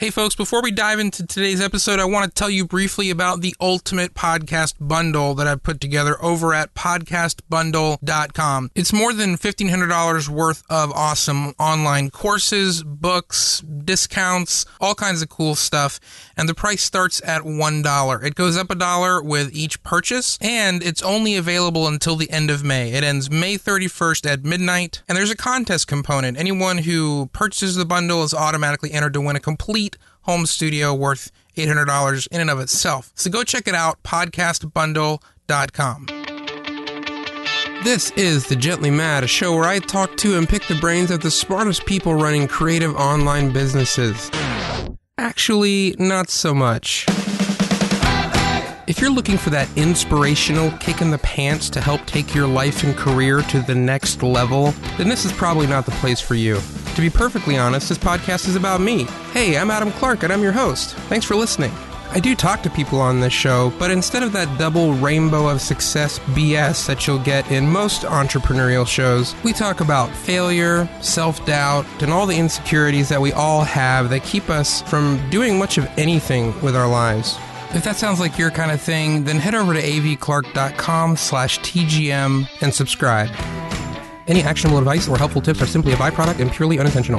Hey folks, before we dive into today's episode, I want to tell you briefly about the Ultimate Podcast Bundle that I've put together over at podcastbundle.com. It's more than $1,500 worth of awesome online courses, books, discounts, all kinds of cool stuff, and the price starts at $1. It goes up $1 with each purchase, and it's only available until the end of May. It ends May 31st at midnight, and there's a contest component. Anyone who purchases the bundle is automatically entered to win a complete home studio worth $800 in and of itself. So go check it out, podcastbundle.com. This is The Gently Mad, a show where I talk to and pick the brains of the smartest people running creative online businesses. Actually, not so much. If you're looking for that inspirational kick in the pants to help take your life and career to the next level, then this is probably not the place for you. To be perfectly honest, this podcast is about me. Hey, I'm Adam Clark, and I'm your host. Thanks for listening. I do talk to people on this show, but instead of that double rainbow of success BS that you'll get in most entrepreneurial shows, we talk about failure, self-doubt, and all the insecurities that we all have that keep us from doing much of anything with our lives. If that sounds like your kind of thing, then head over to avclark.com/TGM and subscribe. Any actionable advice or helpful tips are simply a byproduct and purely unintentional.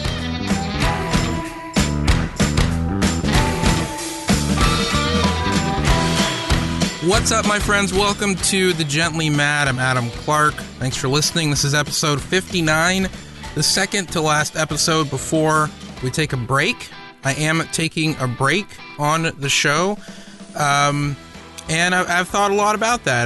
What's up, my friends? Welcome to The Gently Mad. I'm Adam Clark. Thanks for listening. This is episode 59, the second to last episode before we take a break. I am taking a break on the show, and I've thought a lot about that.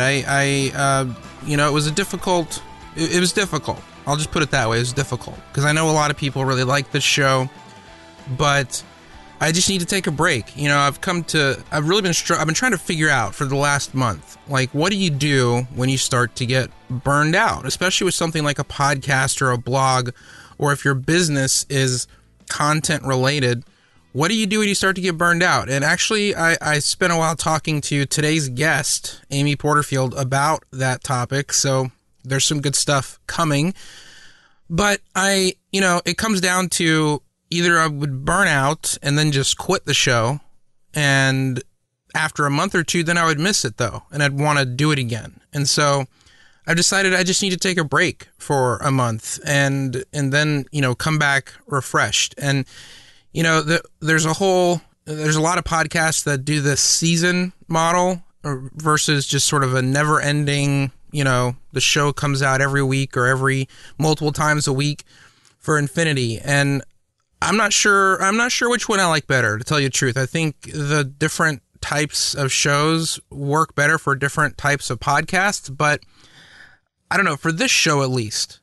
It was difficult. It was difficult. I'll just put it that way. It was difficult because I know a lot of people really like this show, but I just need to take a break. You know, I've been trying to figure out for the last month, like, what do you do when you start to get burned out, especially with something like a podcast or a blog, or if your business is content related. What do you do when you start to get burned out? And actually, I spent a while talking to today's guest, Amy Porterfield, about that topic. So there's some good stuff coming. But it comes down to either I would burn out and then just quit the show. And after a month or two, then I would miss it, though. And I'd want to do it again. And so I've decided I just need to take a break for a month and then, come back refreshed. And there's a lot of podcasts that do this season model versus just sort of a never-ending, the show comes out every week or every multiple times a week for infinity. And I'm not sure which one I like better, to tell you the truth. I think the different types of shows work better for different types of podcasts, but I don't know, for this show at least,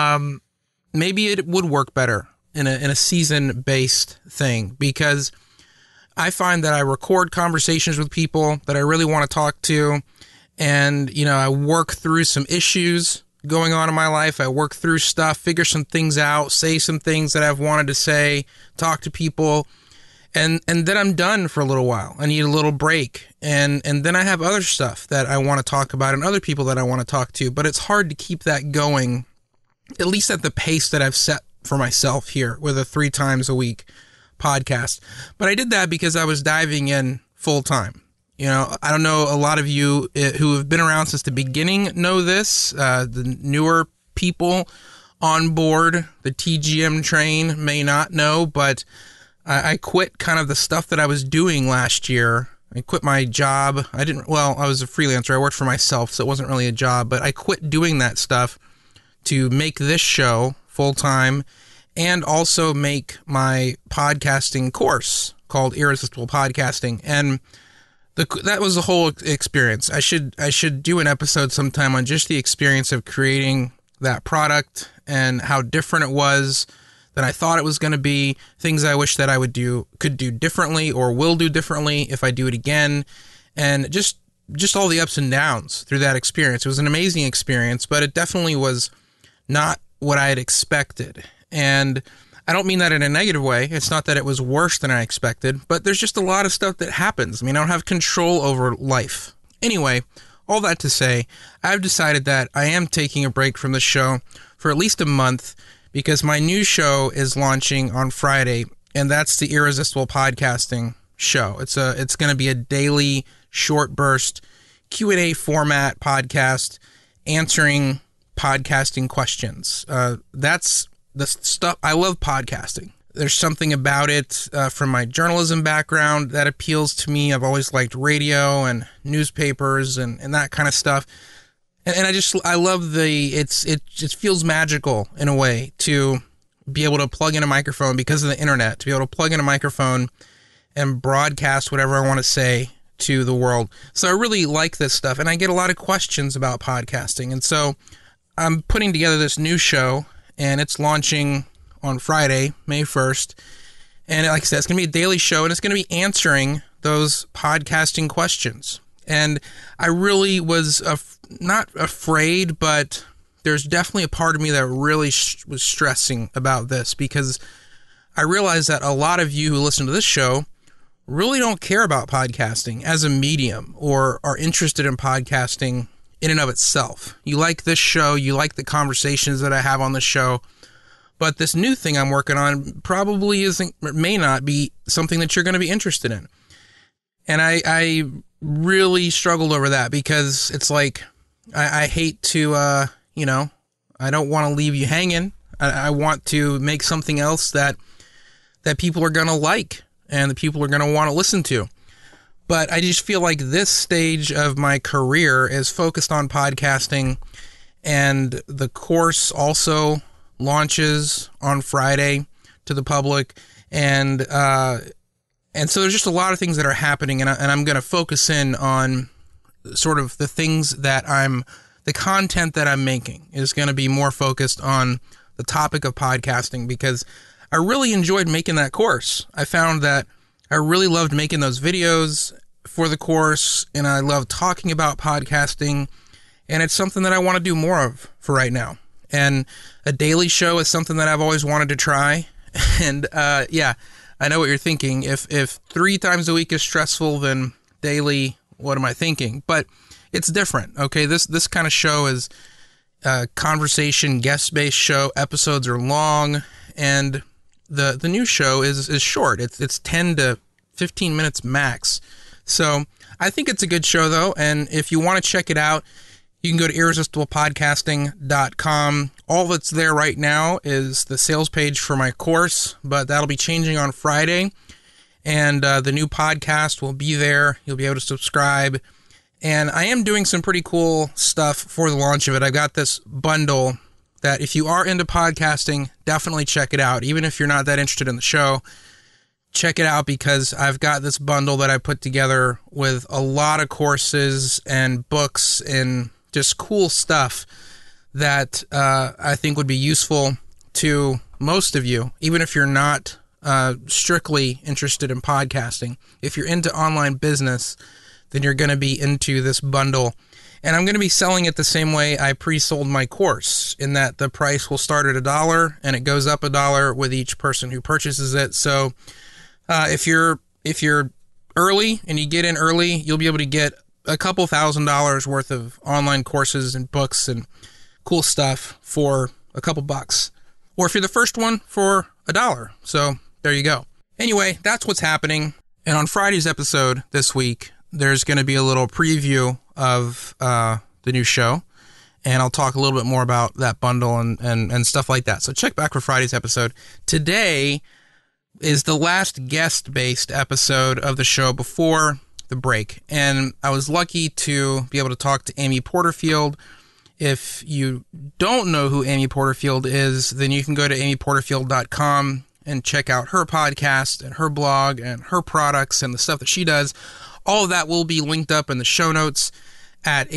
maybe it would work better in a season-based thing, because I find that I record conversations with people that I really want to talk to, and, I work through some issues going on in my life. I work through stuff, figure some things out, say some things that I've wanted to say, talk to people, and then I'm done for a little while. I need a little break, and then I have other stuff that I want to talk about and other people that I want to talk to, but it's hard to keep that going, at least at the pace that I've set for myself here with a 3 times a week podcast. But I did that because I was diving in full time. I don't know, a lot of you who have been around since the beginning know this. The newer people on board the TGM train may not know, but I quit kind of the stuff that I was doing last year. I quit my job. I was a freelancer. I worked for myself, so it wasn't really a job, but I quit doing that stuff to make this show full time and also make my podcasting course called Irresistible Podcasting. And that was the whole experience. I should do an episode sometime on just the experience of creating that product and how different it was than I thought it was going to be, things I wish that I could do differently or will do differently if I do it again, and just all the ups and downs through that experience. It was an amazing experience, but it definitely was not what I had expected. And I don't mean that in a negative way. It's not that it was worse than I expected, but there's just a lot of stuff that happens. I don't have control over life. Anyway, all that to say, I've decided that I am taking a break from the show for at least a month because my new show is launching on Friday. and that's the Irresistible Podcasting Show. It's going to be a daily short burst Q&A format podcast answering podcasting questions. That's the stuff. I love podcasting. There's something about it from my journalism background that appeals to me. I've always liked radio and newspapers and that kind of stuff. And I love it feels magical in a way to be able to plug in a microphone because of the internet, to be able to plug in a microphone and broadcast whatever I want to say to the world. So I really like this stuff, and I get a lot of questions about podcasting. And so I'm putting together this new show, and it's launching on Friday, May 1st. And like I said, it's going to be a daily show, and it's going to be answering those podcasting questions. And I really was not afraid, but there's definitely a part of me that really was stressing about this, because I realized that a lot of you who listen to this show really don't care about podcasting as a medium or are interested in podcasting in and of itself. You like this show, you like the conversations that I have on the show, but this new thing I'm working on probably may not be something that you're going to be interested in. And I really struggled over that, because it's like, I hate to, I don't want to leave you hanging. I want to make something else that people are going to like and that people are going to want to listen to. But I just feel like this stage of my career is focused on podcasting, and the course also launches on Friday to the public. And so there's just a lot of things that are happening, and I'm going to focus in on sort of the things that the content that I'm making is going to be more focused on the topic of podcasting, because I really enjoyed making that course. I found that I really loved making those videos for the course, and I love talking about podcasting, and it's something that I want to do more of for right now. And a daily show is something that I've always wanted to try. And yeah, I know what you're thinking. If 3 times a week is stressful, then daily, what am I thinking? But it's different. Okay, this kind of show is a conversation, guest-based show. Episodes are long, and the new show is short. It's 10 to 15 minutes max. So I think it's a good show, though, and if you want to check it out, you can go to irresistiblepodcasting.com. All that's there right now is the sales page for my course, but that'll be changing on Friday, and the new podcast will be there. You'll be able to subscribe, and I am doing some pretty cool stuff for the launch of it. I've got this bundle that if you are into podcasting, definitely check it out. Even if you're not that interested in the show, check it out, because I've got this bundle that I put together with a lot of courses and books and just cool stuff that I think would be useful to most of you, even if you're not strictly interested in podcasting. If you're into online business, then you're going to be into this bundle. And I'm going to be selling it the same way I pre-sold my course, in that the price will start at $1 and it goes up $1 with each person who purchases it. So if you're early and you get in early, you'll be able to get a couple $1,000s worth of online courses and books and cool stuff for a couple bucks. Or if you're the first one, for $1. So there you go. Anyway, that's what's happening. And on Friday's episode this week, there's going to be a little preview of the new show, and I'll talk a little bit more about that bundle and stuff like that. So check back for Friday's episode. Today is the last guest-based episode of the show before the break, and I was lucky to be able to talk to Amy Porterfield. If you don't know who Amy Porterfield is, then you can go to amyporterfield.com and check out her podcast and her blog and her products and the stuff that she does. All of that will be linked up in the show notes at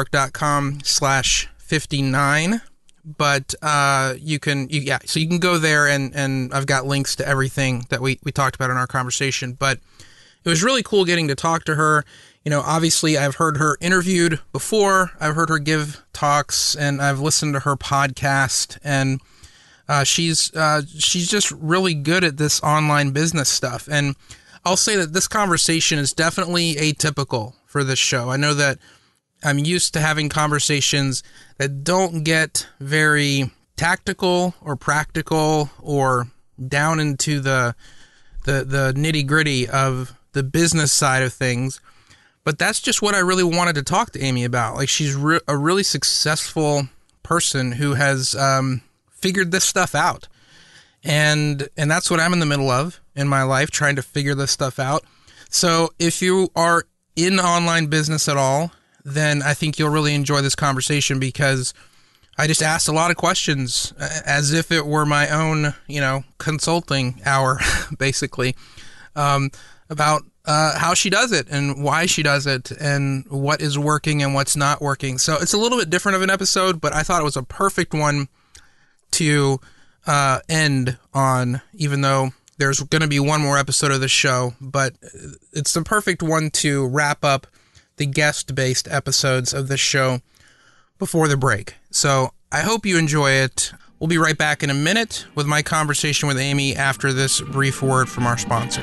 avclark.com/59. But you can go there, and I've got links to everything that we talked about in our conversation. But it was really cool getting to talk to her. You know, obviously I've heard her interviewed before. I've heard her give talks, and I've listened to her podcast, and she's just really good at this online business stuff. And I'll say that this conversation is definitely atypical for this show. I know that I'm used to having conversations that don't get very tactical or practical or down into the the nitty gritty of the business side of things. But that's just what I really wanted to talk to Amy about. Like, she's a really successful person who has figured this stuff out. And that's what I'm in the middle of in my life, trying to figure this stuff out. So if you are in online business at all, then I think you'll really enjoy this conversation, because I just asked a lot of questions as if it were my own, consulting hour, basically, about how she does it and why she does it and what is working and what's not working. So it's a little bit different of an episode, but I thought it was a perfect one to end on, even though there's going to be one more episode of the show, but it's the perfect one to wrap up the guest-based episodes of this show before the break. So I hope you enjoy it. We'll be right back in a minute with my conversation with Amy after this brief word from our sponsor.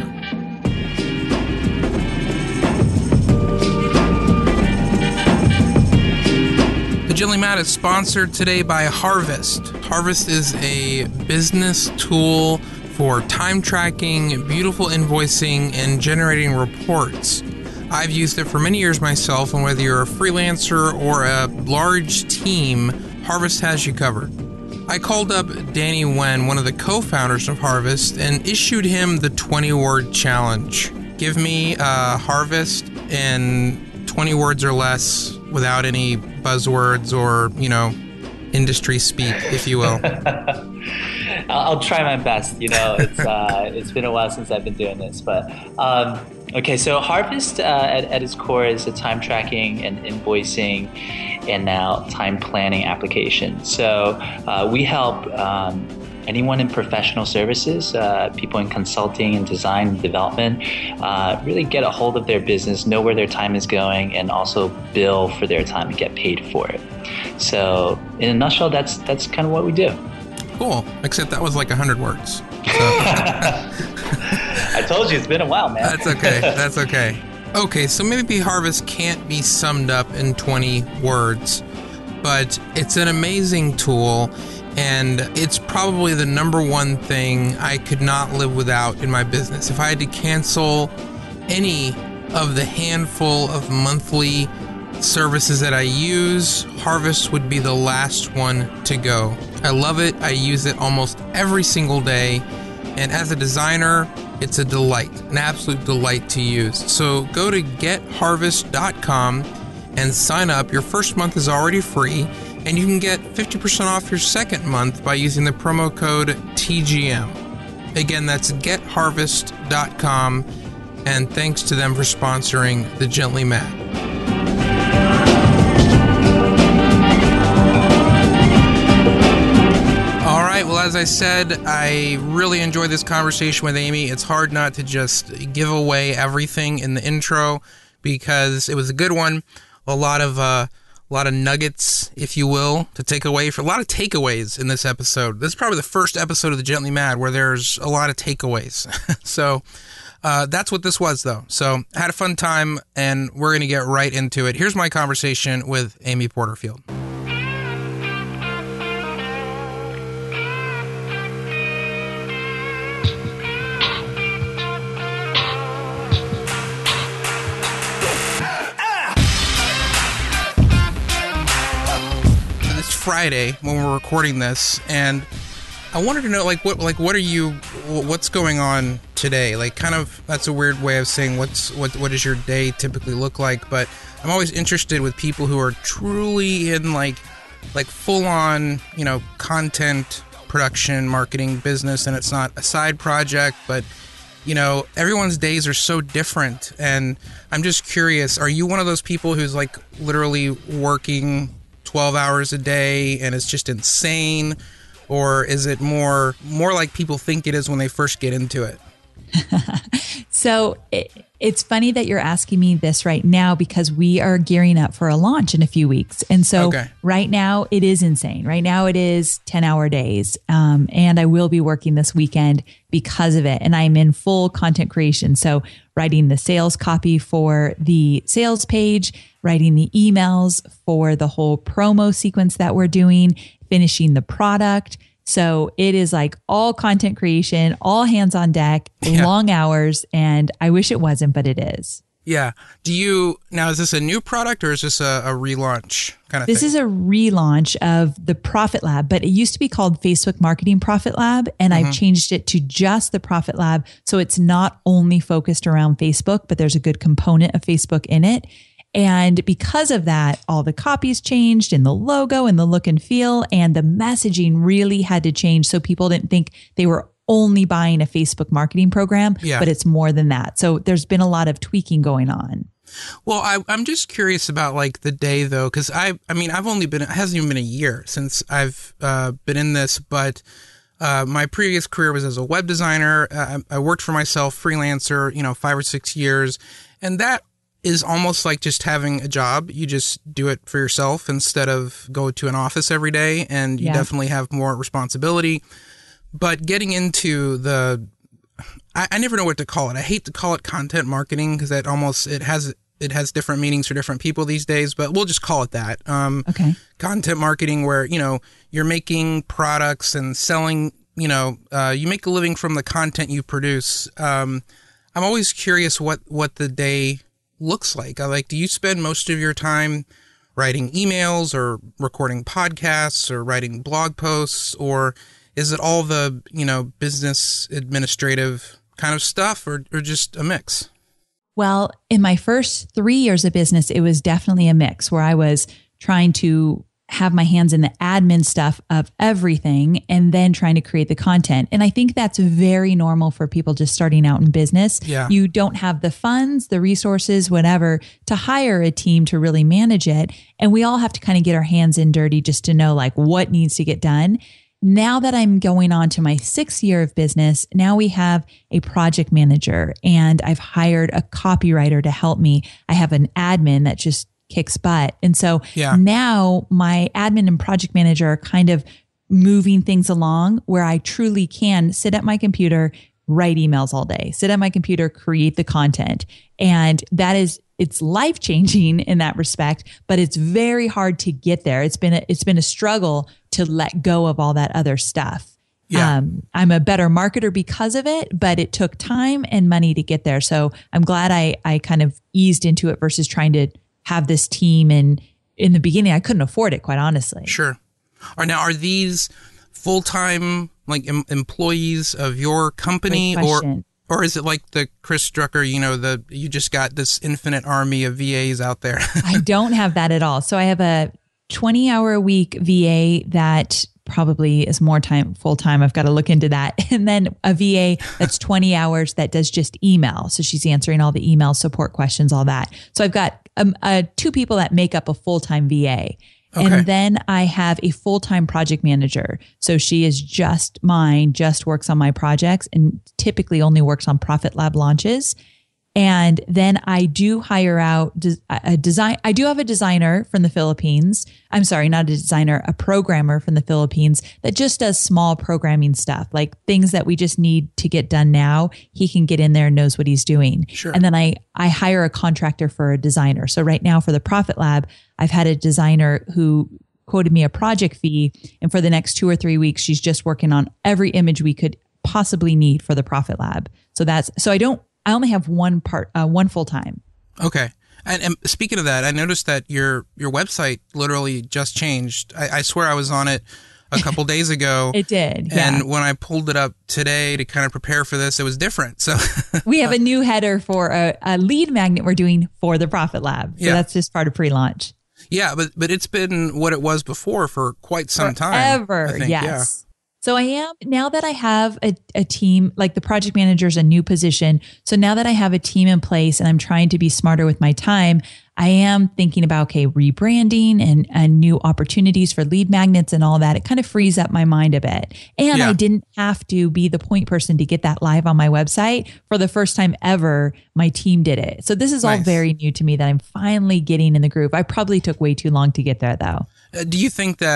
The Gently Mad is sponsored today by Harvest. Harvest is a business tool for time tracking, beautiful invoicing, and generating reports. I've used it for many years myself, and whether you're a freelancer or a large team, Harvest has you covered. I called up Danny Wen, one of the co-founders of Harvest, and issued him the 20-word challenge. Give me Harvest in 20 words or less without any buzzwords or, industry speak, if you will. I'll try my best. It's been a while since I've been doing this, but okay. So Harvest at its core is a time tracking and invoicing and now time planning application. So we help anyone in professional services, people in consulting and design and development, really get a hold of their business, know where their time is going, and also bill for their time and get paid for it. So in a nutshell, that's kind of what we do. Cool. Except that was like 100 words. So. I told you, it's been a while, man. That's okay. That's okay. Okay, so maybe Harvest can't be summed up in 20 words, but it's an amazing tool, and it's probably the number one thing I could not live without in my business. If I had to cancel any of the handful of monthly services that I use, Harvest would be the last one to go. I love it. I use it almost every single day. And as a designer, it's a delight, an absolute delight to use. So go to getharvest.com and sign up. Your first month is already free, and you can get 50% off your second month by using the promo code TGM. Again, that's getharvest.com, and thanks to them for sponsoring The Gently Mad. Well, as I said, I really enjoyed this conversation with Amy. It's hard not to just give away everything in the intro, because it was a good one. A lot of nuggets, if you will, to take away. For a lot of takeaways in this episode. This is probably the first episode of The Gently Mad where there's a lot of takeaways. So that's what this was, though. So I had a fun time, and we're going to get right into it. Here's my conversation with Amy Porterfield. Friday when we're recording this, and I wanted to know what's going on today? Like, kind of, that's a weird way of saying what does your day typically look like, but I'm always interested with people who are truly in like full on, content production, marketing, business, and it's not a side project, but everyone's days are so different, and I'm just curious, are you one of those people who's like literally working 12 hours a day and it's just insane, or is it more like people think it is when they first get into it? So it's funny that you're asking me this right now, because we are gearing up for a launch in a few weeks. And so Right now it is insane. Right now it is 10-hour days. And I will be working this weekend because of it. And I'm in full content creation. So writing the sales copy for the sales page, writing the emails for the whole promo sequence that we're doing, finishing the product, So it is like all content creation, all hands on deck, long hours. And I wish it wasn't, but it is. Yeah. Now, is this a new product or is this a relaunch kind of thing? This is a relaunch of the Profit Lab, but it used to be called Facebook Marketing Profit Lab. And I've changed it to just the Profit Lab. So it's not only focused around Facebook, but there's a good component of Facebook in it. And because of that, all the copies changed and the logo and the look and feel and the messaging really had to change. So people didn't think they were only buying a Facebook marketing program, but it's more than that. So there's been a lot of tweaking going on. Well, I'm just curious about like the day though, because I've only been, it hasn't even been a year since I've been in this, but my previous career was as a web designer. I worked for myself, freelancer, 5 or 6 years, and that is almost like just having a job. You just do it for yourself instead of go to an office every day, and you definitely have more responsibility. But getting into I never know what to call it. I hate to call it content marketing because it has different meanings for different people these days, but we'll just call it that. Okay. Content marketing where, you're making products and selling, you make a living from the content you produce. I'm always curious what the day looks like. Do you spend most of your time writing emails or recording podcasts or writing blog posts, or is it all the, business administrative kind of stuff or just a mix? Well, in my first 3 years of business, it was definitely a mix where I was trying to have my hands in the admin stuff of everything and then trying to create the content. And I think that's very normal for people just starting out in business. Yeah. You don't have the funds, the resources, whatever, to hire a team to really manage it. And we all have to kind of get our hands in dirty just to know like what needs to get done. Now that I'm going on to my 6th year of business, now we have a project manager and I've hired a copywriter to help me. I have an admin that just kicks butt. And so now my admin and project manager are kind of moving things along where I truly can sit at my computer, write emails all day, sit at my computer, create the content. And it's life-changing in that respect, but it's very hard to get there. It's been a struggle to let go of all that other stuff. Yeah. I'm a better marketer because of it, but it took time and money to get there. So I'm glad I kind of eased into it versus trying to have this team. And in the beginning, I couldn't afford it, quite honestly. Sure. Are these full-time employees of your company, or is it like the Chris Drucker, you just got this infinite army of VAs out there? I don't have that at all. So I have a 20-hour-a-week VA that probably is more time full-time. I've got to look into that. And then a VA that's 20 hours that does just email. So she's answering all the email support questions, all that. So I've got 2 people that make up a full-time VA. Okay. And then I have a full-time project manager. So she is just works on my projects and typically only works on Profit Lab launches. And then I do hire out a design. I do have a designer from the Philippines. I'm sorry, not a designer, a programmer from the Philippines that just does small programming stuff, like things that we just need to get done now. He can get in there and knows what he's doing. Sure. And then I hire a contractor for a designer. So right now for the Profit Lab, I've had a designer who quoted me a project fee. And for the next 2 or 3 weeks, she's just working on every image we could possibly need for the Profit Lab. I only have one full time. Okay. And speaking of that, I noticed that your website literally just changed. I swear I was on it a couple days ago. It did. Yeah. And when I pulled it up today to kind of prepare for this, it was different. So we have a new header for a lead magnet we're doing for the Profit Lab. So that's just part of pre-launch. Yeah, but it's been what it was before for quite some time. Forever, yes. Yeah. So I am, now that I have a team, like the project manager is a new position. So now that I have a team in place and I'm trying to be smarter with my time, I am thinking about, rebranding and new opportunities for lead magnets and all that. It kind of frees up my mind a bit. And I didn't have to be the point person to get that live on my website. For the first time ever, my team did it. So this is all very new to me that I'm finally getting in the groove. I probably took way too long to get there though. Do you think that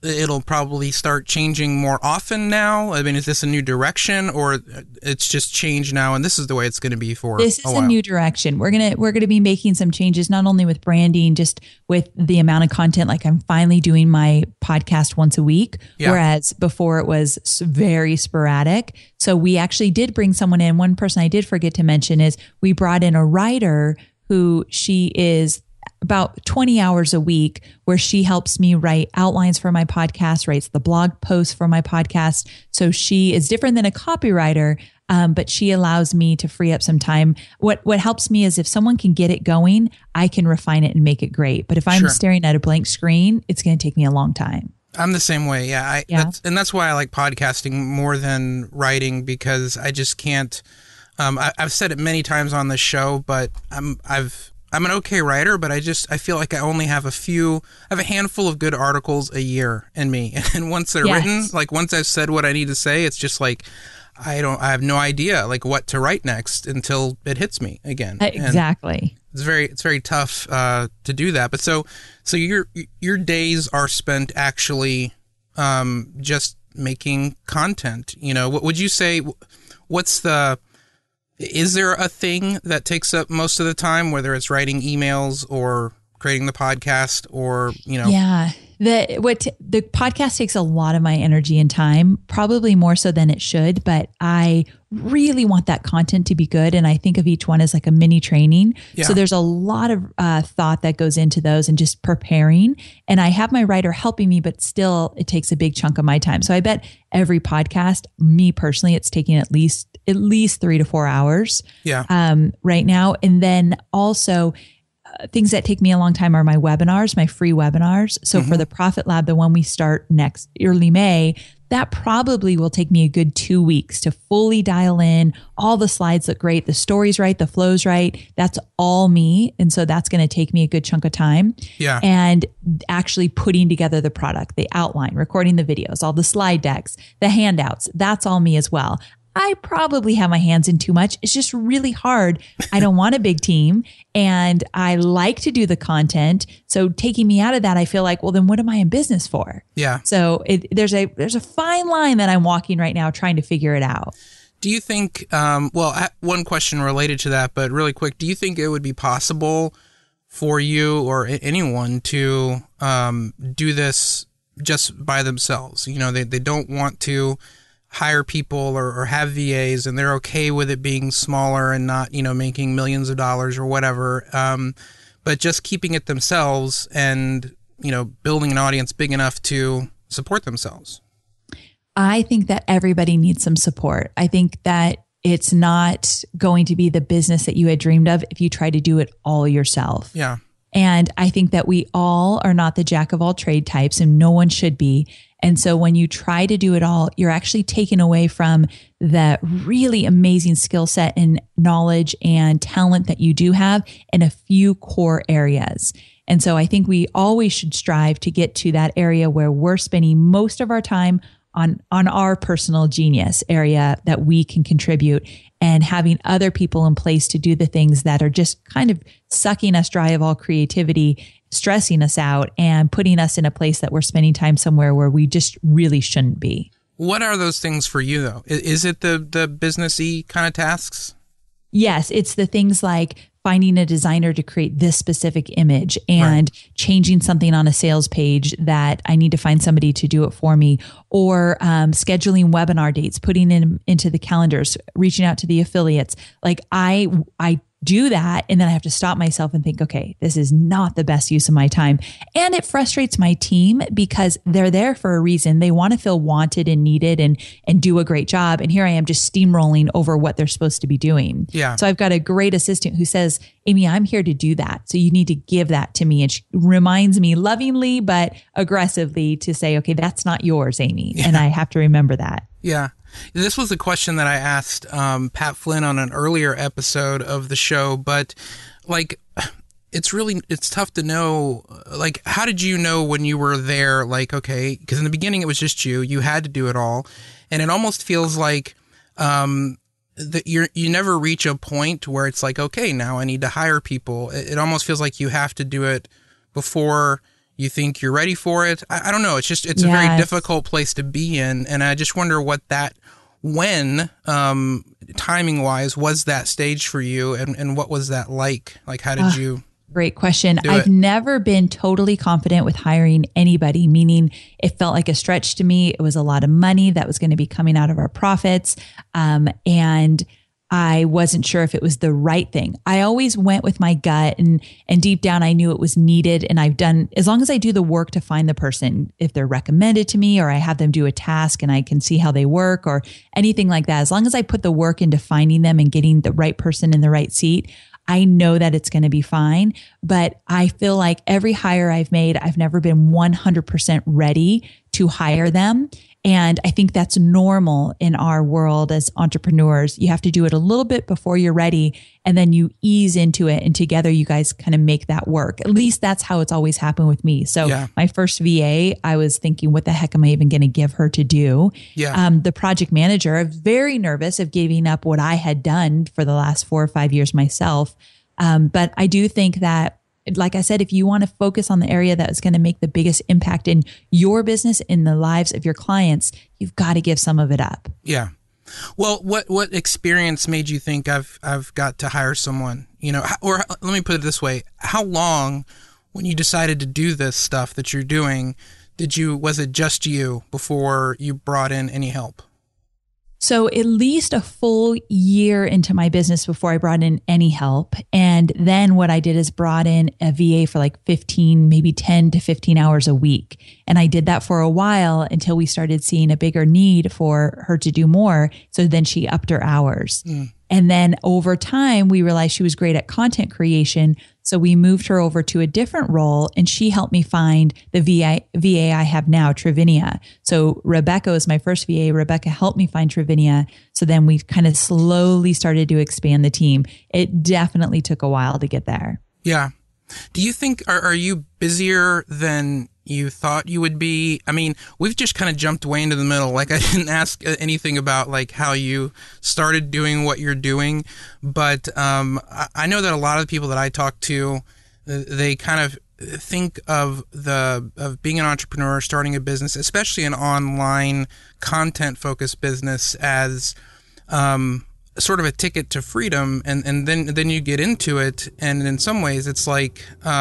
it'll probably start changing more often now? I mean, is this a new direction, or it's just changed now and this is the way it's going to be for This is a while? a new direction. We're going to be making some changes, not only with branding, just with the amount of content. Like, I'm finally doing my podcast once a week, whereas before it was very sporadic. So we actually did bring someone in. One person I did forget to mention is we brought in a writer who she is about 20 hours a week, where she helps me write outlines for my podcast, writes the blog posts for my podcast. So she is different than a copywriter, but she allows me to free up some time. What helps me is if someone can get it going, I can refine it and make it great. But if I'm staring at a blank screen, it's going to take me a long time. I'm the same way. Yeah. That's why I like podcasting more than writing, because I just can't, I've said it many times on the show, but I'm an okay writer, but I feel like I only have I have a handful of good articles a year in me. And once they're written, like once I've said what I need to say, it's just like, I have no idea like what to write next until it hits me again. Exactly. And it's very tough to do that. But so your days are spent actually just making content. You know, what would you say? Is there a thing that takes up most of the time, whether it's writing emails or creating the podcast, or, you know? Yeah. The podcast takes a lot of my energy and time, probably more so than it should, but I really want that content to be good. And I think of each one as like a mini training. Yeah. So there's a lot of thought that goes into those and just preparing. And I have my writer helping me, but still it takes a big chunk of my time. So I bet every podcast, me personally, it's taking at least 3 to 4 hours right now. And then also things that take me a long time are my webinars, my free webinars. So for the Profit Lab, the one we start next early May, that probably will take me a good 2 weeks to fully dial in. All the slides look great. The story's right. The flow's right. That's all me. And so that's going to take me a good chunk of time. Yeah. And actually putting together the product, the outline, recording the videos, all the slide decks, the handouts, that's all me as well. I probably have my hands in too much. It's just really hard. I don't want a big team, and I like to do the content. So taking me out of that, I feel like, well, then what am I in business for? Yeah. So there's a fine line that I'm walking right now, trying to figure it out. Do you think, one question related to that, but really quick, do you think it would be possible for you or anyone to do this just by themselves? You know, they don't want to hire people or have VAs, and they're okay with it being smaller and not, you know, making millions of dollars or whatever, but just keeping it themselves and, you know, building an audience big enough to support themselves? I think that everybody needs some support. I think that it's not going to be the business that you had dreamed of if you try to do it all yourself. Yeah. And I think that we all are not the jack of all trade types, and no one should be. And so when you try to do it all, you're actually taken away from the really amazing skill set and knowledge and talent that you do have in a few core areas. And so I think we always should strive to get to that area where we're spending most of our time on our personal genius area that we can contribute, and having other people in place to do the things that are just kind of sucking us dry of all creativity, stressing us out, and putting us in a place that we're spending time somewhere where we just really shouldn't be. What are those things for you, though? Is it the business-y kind of tasks? Yes, it's the things like finding a designer to create this specific image, and changing something on a sales page that I need to find somebody to do it for me, or scheduling webinar dates, putting them into the calendars, reaching out to the affiliates. Like I do that, and then I have to stop myself and think, okay, this is not the best use of my time. And it frustrates my team because they're there for a reason. They want to feel wanted and needed and do a great job. And here I am just steamrolling over what they're supposed to be doing. Yeah. So I've got a great assistant who says, Amy, I'm here to do that. So you need to give that to me. And she reminds me lovingly, but aggressively, to say, okay, that's not yours, Amy. Yeah. And I have to remember that. Yeah. This was a question that I asked Pat Flynn on an earlier episode of the show, but like, it's tough to know, like, how did you know when you were there, like, okay, because in the beginning it was just you had to do it all. And it almost feels like that you never reach a point where it's like, okay, now I need to hire people. It almost feels like you have to do it before you think you're ready for it. I don't know. It's a very difficult place to be in. And I just wonder when, timing wise, was that stage for you, and what was that like? Like, how did you? Great question. I've never been totally confident with hiring anybody, meaning it felt like a stretch to me. It was a lot of money that was going to be coming out of our profits. And I wasn't sure if it was the right thing. I always went with my gut, and deep down I knew it was needed. And as long as I do the work to find the person, if they're recommended to me or I have them do a task and I can see how they work or anything like that, as long as I put the work into finding them and getting the right person in the right seat, I know that it's going to be fine. But I feel like every hire I've made, I've never been 100% ready to hire them. And I think that's normal in our world as entrepreneurs. You have to do it a little bit before you're ready, and then you ease into it. And together you guys kind of make that work. At least that's how it's always happened with me. So my first VA, I was thinking, what the heck am I even going to give her to do? The project manager, I was very nervous of giving up what I had done for the last 4 or 5 years myself. But I do think that, like I said, if you want to focus on the area that is going to make the biggest impact in your business, in the lives of your clients, you've got to give some of it up. Yeah. Well, what experience made you think I've got to hire someone, or let me put it this way. How long, when you decided to do this stuff that you're doing, was it just you before you brought in any help? So at least a full year into my business before I brought in any help. And then what I did is brought in a VA for like 15, maybe 10 to 15 hours a week. And I did that for a while until we started seeing a bigger need for her to do more. So then she upped her hours. And then over time, we realized she was great at content creation. So we moved her over to a different role, and she helped me find the VA I have now, Trivinia. So Rebecca was my first VA. Rebecca helped me find Trivinia. So then we kind of slowly started to expand the team. It definitely took a while to get there. Yeah. Do you think, are you busier than you thought you would be? I mean, we've just kind of jumped way into the middle. Like, I didn't ask anything about like how you started doing what you're doing, but I know that a lot of the people that I talk to, they kind of think of being an entrepreneur, starting a business, especially an online content focused business, as sort of a ticket to freedom, and then you get into it, and in some ways it's like,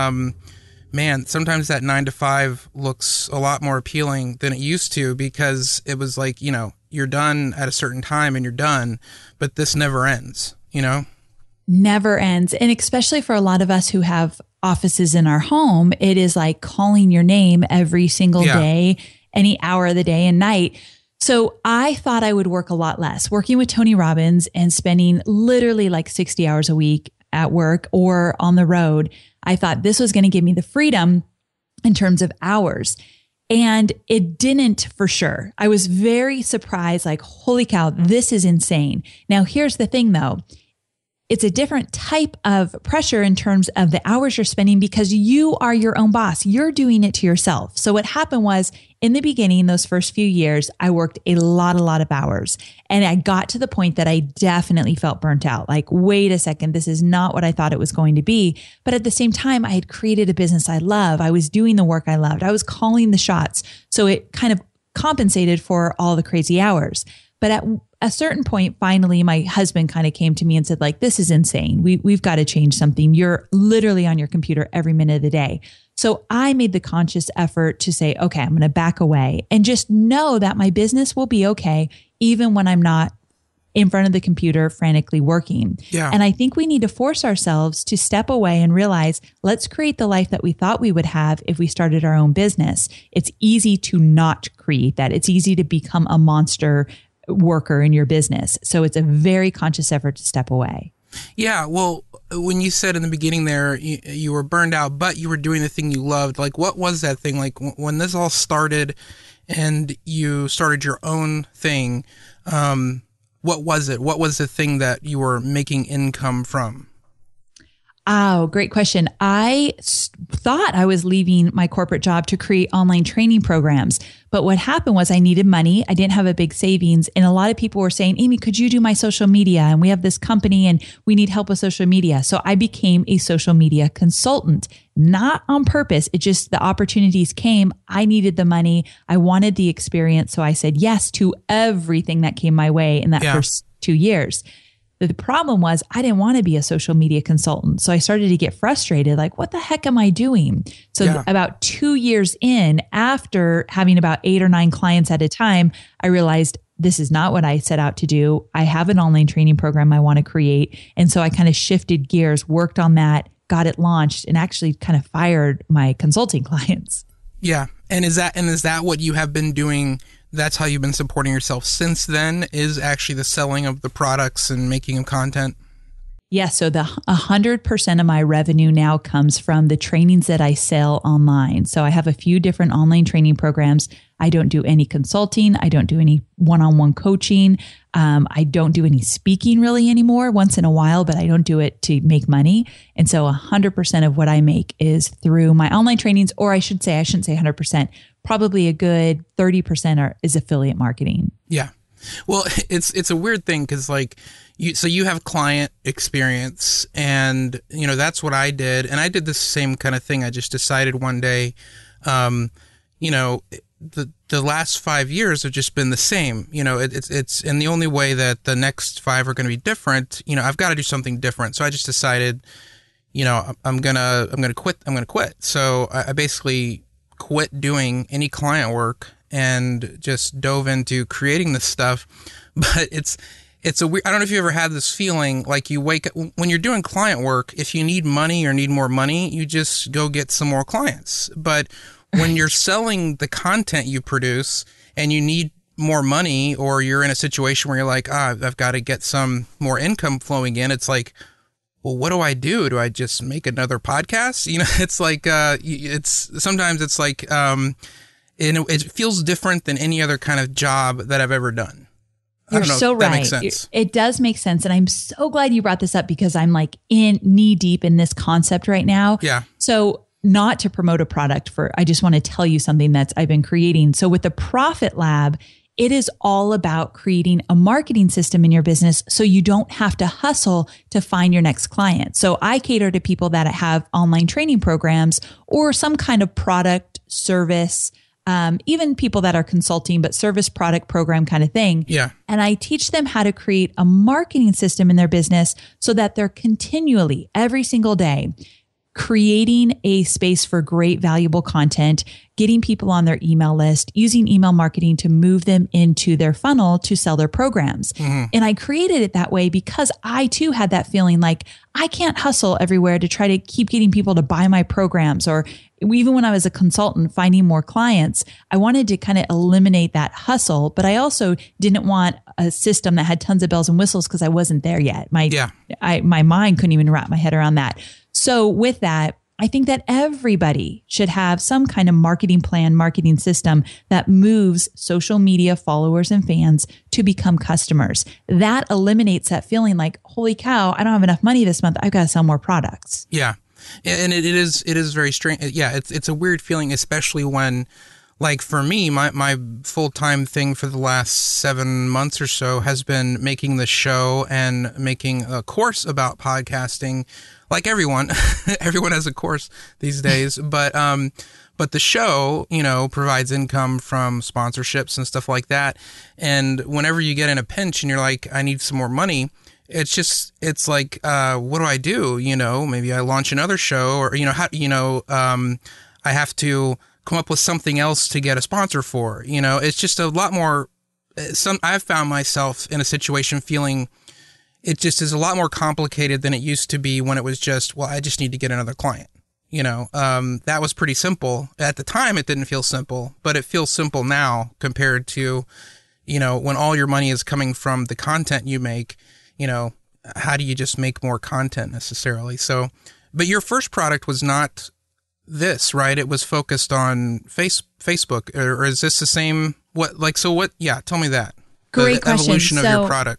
man, sometimes that 9 to 5 looks a lot more appealing than it used to, because it was like, you're done at a certain time and you're done, but this never ends, Never ends. And especially for a lot of us who have offices in our home, it is like calling your name every single day, any hour of the day and night. So I thought I would work a lot less, working with Tony Robbins and spending literally like 60 hours a week at work or on the road. I thought this was going to give me the freedom in terms of hours. And it didn't, for sure. I was very surprised, like, holy cow, this is insane. Now, here's the thing though. It's a different type of pressure in terms of the hours you're spending, because you are your own boss. You're doing it to yourself. So what happened was, in the beginning, those first few years, I worked a lot of hours. And I got to the point that I definitely felt burnt out. Like, wait a second, this is not what I thought it was going to be. But at the same time, I had created a business I love. I was doing the work I loved. I was calling the shots. So it kind of compensated for all the crazy hours. But at a certain point, finally, my husband kind of came to me and said, like, this is insane. We've got to change something. You're literally on your computer every minute of the day. So I made the conscious effort to say, okay, I'm going to back away and just know that my business will be okay, even when I'm not in front of the computer frantically working. Yeah. And I think we need to force ourselves to step away and realize, let's create the life that we thought we would have if we started our own business. It's easy to not create that. It's easy to become a monster worker in your business. So it's a very conscious effort to step away. Yeah. Well, when you said in the beginning there, you were burned out, but you were doing the thing you loved. Like, what was that thing? Like, when this all started and you started your own thing, what was it? What was the thing that you were making income from? Oh, great question. I thought I was leaving my corporate job to create online training programs. But what happened was I needed money. I didn't have a big savings. And a lot of people were saying, Amy, could you do my social media? And we have this company and we need help with social media. So I became a social media consultant, not on purpose. It just, the opportunities came. I needed the money. I wanted the experience. So I said yes to everything that came my way in that first 2 years. The problem was I didn't want to be a social media consultant. So I started to get frustrated, like, what the heck am I doing? So about 2 years in, after having about 8 or 9 clients at a time, I realized this is not what I set out to do. I have an online training program I want to create. And so I kind of shifted gears, worked on that, got it launched, and actually kind of fired my consulting clients. Yeah. And is that what you have been doing? That's how you've been supporting yourself since then, is actually the selling of the products and making of content? Yeah. So 100% of my revenue now comes from the trainings that I sell online. So I have a few different online training programs. I don't do any consulting. I don't do any one-on-one coaching. I don't do any speaking really anymore, once in a while, but I don't do it to make money. And so 100% of what I make is through my online trainings, or I shouldn't say 100%, probably a good 30% is affiliate marketing. Yeah. Well, it's a weird thing because like you have client experience, and that's what I did, and I did the same kind of thing. I just decided one day, the last 5 years have just been the same. It's and the only way that the next 5 are going to be different, I've got to do something different. So I just decided, I'm gonna quit. So I basically quit doing any client work and just dove into creating this stuff. But it's a weird, I don't know if you ever had this feeling like you wake up when you're doing client work, if you need money or need more money, you just go get some more clients. But when you're selling the content you produce and you need more money, or you're in a situation where you're like, I've got to get some more income flowing in, it's like, well, what do I do? Do I just make another podcast? It's like, sometimes it's like, it feels different than any other kind of job that I've ever done. You're so right. That makes sense. It does make sense. And I'm so glad you brought this up because I'm like in knee deep in this concept right now. Yeah. So not to promote a product I just want to tell you something that's I've been creating. So with the Profit Lab, it is all about creating a marketing system in your business so you don't have to hustle to find your next client. So I cater to people that have online training programs or some kind of product, service, even people that are consulting, but service, product, program kind of thing. Yeah. And I teach them how to create a marketing system in their business so that they're continually, every single day, creating a space for great, valuable content, getting people on their email list, using email marketing to move them into their funnel to sell their programs. Mm-hmm. And I created it that way because I too had that feeling like I can't hustle everywhere to try to keep getting people to buy my programs, or even when I was a consultant finding more clients, I wanted to kind of eliminate that hustle, but I also didn't want a system that had tons of bells and whistles because I wasn't there yet. My mind couldn't even wrap my head around that. So with that, I think that everybody should have some kind of marketing plan, marketing system that moves social media followers and fans to become customers. That eliminates that feeling like, holy cow, I don't have enough money this month. I've got to sell more products. Yeah. And it is very strange. Yeah. It's a weird feeling, especially when, like for me, my full-time thing for the last 7 months or so has been making the show and making a course about podcasting. Like everyone has a course these days, but the show, provides income from sponsorships and stuff like that. And whenever you get in a pinch and you're like, I need some more money, it's like, what do I do? Maybe I launch another show, or, I have to come up with something else to get a sponsor for, it's just a lot more, I've found myself in a situation feeling it just is a lot more complicated than it used to be when it was just, well, I just need to get another client. That was pretty simple. At the time, it didn't feel simple, but it feels simple now compared to, when all your money is coming from the content you make, how do you just make more content necessarily? So, but your first product was not this, right? It was focused on Facebook, or is this the same? Yeah, tell me that. Great question. Evolution of your products.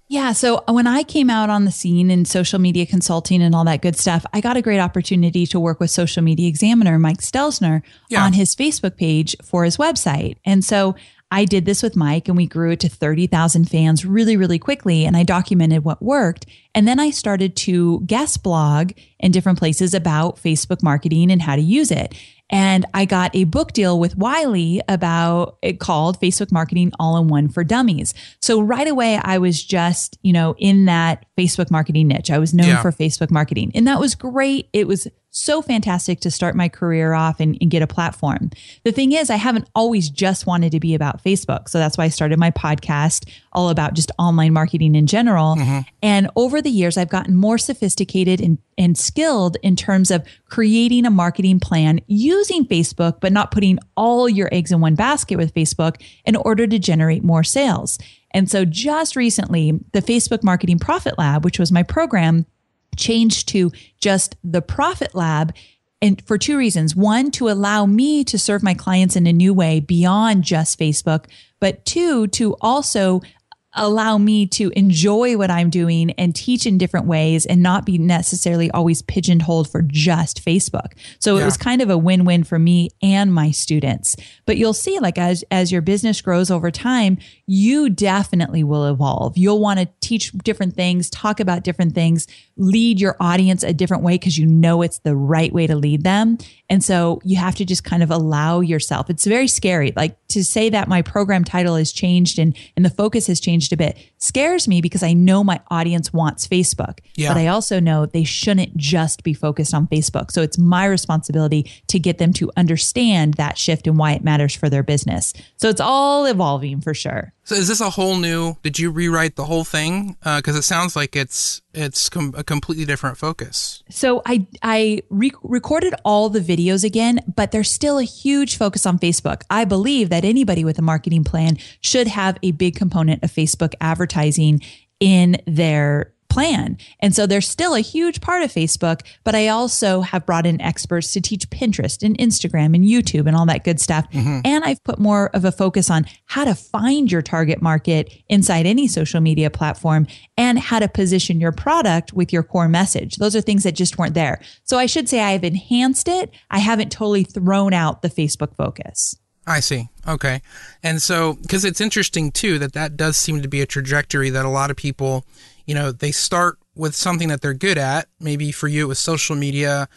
Yeah. So when I came out on the scene in social media consulting and all that good stuff, I got a great opportunity to work with Social Media Examiner, Mike Stelzner, on his Facebook page for his website. And so I did this with Mike and we grew it to 30,000 fans really, really quickly. And I documented what worked. And then I started to guest blog in different places about Facebook marketing and how to use it. And I got a book deal with Wiley about it called Facebook Marketing All-in-One for Dummies. So right away, I was just, in that Facebook marketing niche. I was known for Facebook marketing. And that was great. It was so fantastic to start my career off and get a platform. The thing is, I haven't always just wanted to be about Facebook. So that's why I started my podcast all about just online marketing in general. Mm-hmm. And over the years, I've gotten more sophisticated and skilled in terms of creating a marketing plan using Facebook, but not putting all your eggs in one basket with Facebook in order to generate more sales. And so just recently, the Facebook Marketing Profit Lab, which was my program, changed to just the Profit Lab, and for two reasons. One, to allow me to serve my clients in a new way beyond just Facebook, but two, to also allow me to enjoy what I'm doing and teach in different ways and not be necessarily always pigeonholed for just Facebook. So it was kind of a win-win for me and my students. But you'll see, like, as your business grows over time, you definitely will evolve. You'll want to teach different things, talk about different things, lead your audience a different way because you know it's the right way to lead them. And so you have to just kind of allow yourself. It's very scary. Like, to say that my program title has changed and the focus has changed a bit scares me because I know my audience wants Facebook, but I also know they shouldn't just be focused on Facebook. So it's my responsibility to get them to understand that shift and why it matters for their business. So it's all evolving for sure. So is this a whole new, did you rewrite the whole thing? Because it sounds like it's a completely different focus. So I recorded all the videos again, but there's still a huge focus on Facebook. I believe that anybody with a marketing plan should have a big component of Facebook advertising in their plan. And so there's still a huge part of Facebook, but I also have brought in experts to teach Pinterest and Instagram and YouTube and all that good stuff. Mm-hmm. And I've put more of a focus on how to find your target market inside any social media platform and how to position your product with your core message. Those are things that just weren't there. So I should say I've enhanced it. I haven't totally thrown out the Facebook focus. I see. Okay. And so, because it's interesting too, that does seem to be a trajectory that a lot of people, they start with something that they're good at. Maybe for you, it was social media.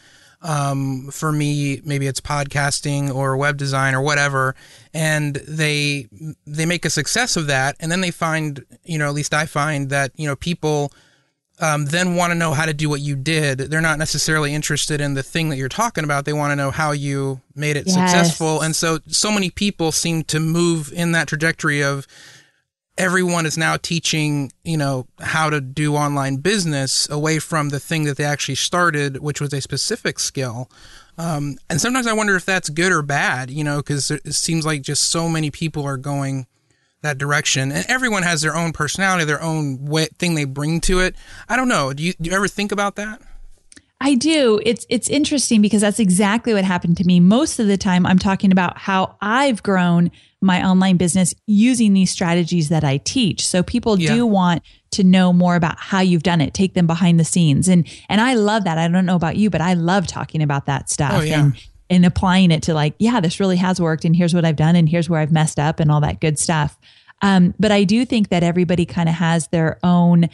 For me, maybe it's podcasting or web design or whatever. And they make a success of that. And then they find, at least I find that, people then want to know how to do what you did. They're not necessarily interested in the thing that you're talking about. They want to know how you made it successful. And so many people seem to move in that trajectory of everyone is now teaching, how to do online business away from the thing that they actually started, which was a specific skill. And sometimes I wonder if that's good or bad, because it seems like just so many people are going that direction, and everyone has their own personality, their own thing they bring to it. I don't know. Do you ever think about that? I do. It's interesting because that's exactly what happened to me. Most of the time, I'm talking about how I've grown my online business using these strategies that I teach. So people do want to know more about how you've done it, take them behind the scenes. And I love that. I don't know about you, but I love talking about that stuff and applying it to this really has worked. And here's what I've done. And here's where I've messed up and all that good stuff. But I do think that everybody kind of has their own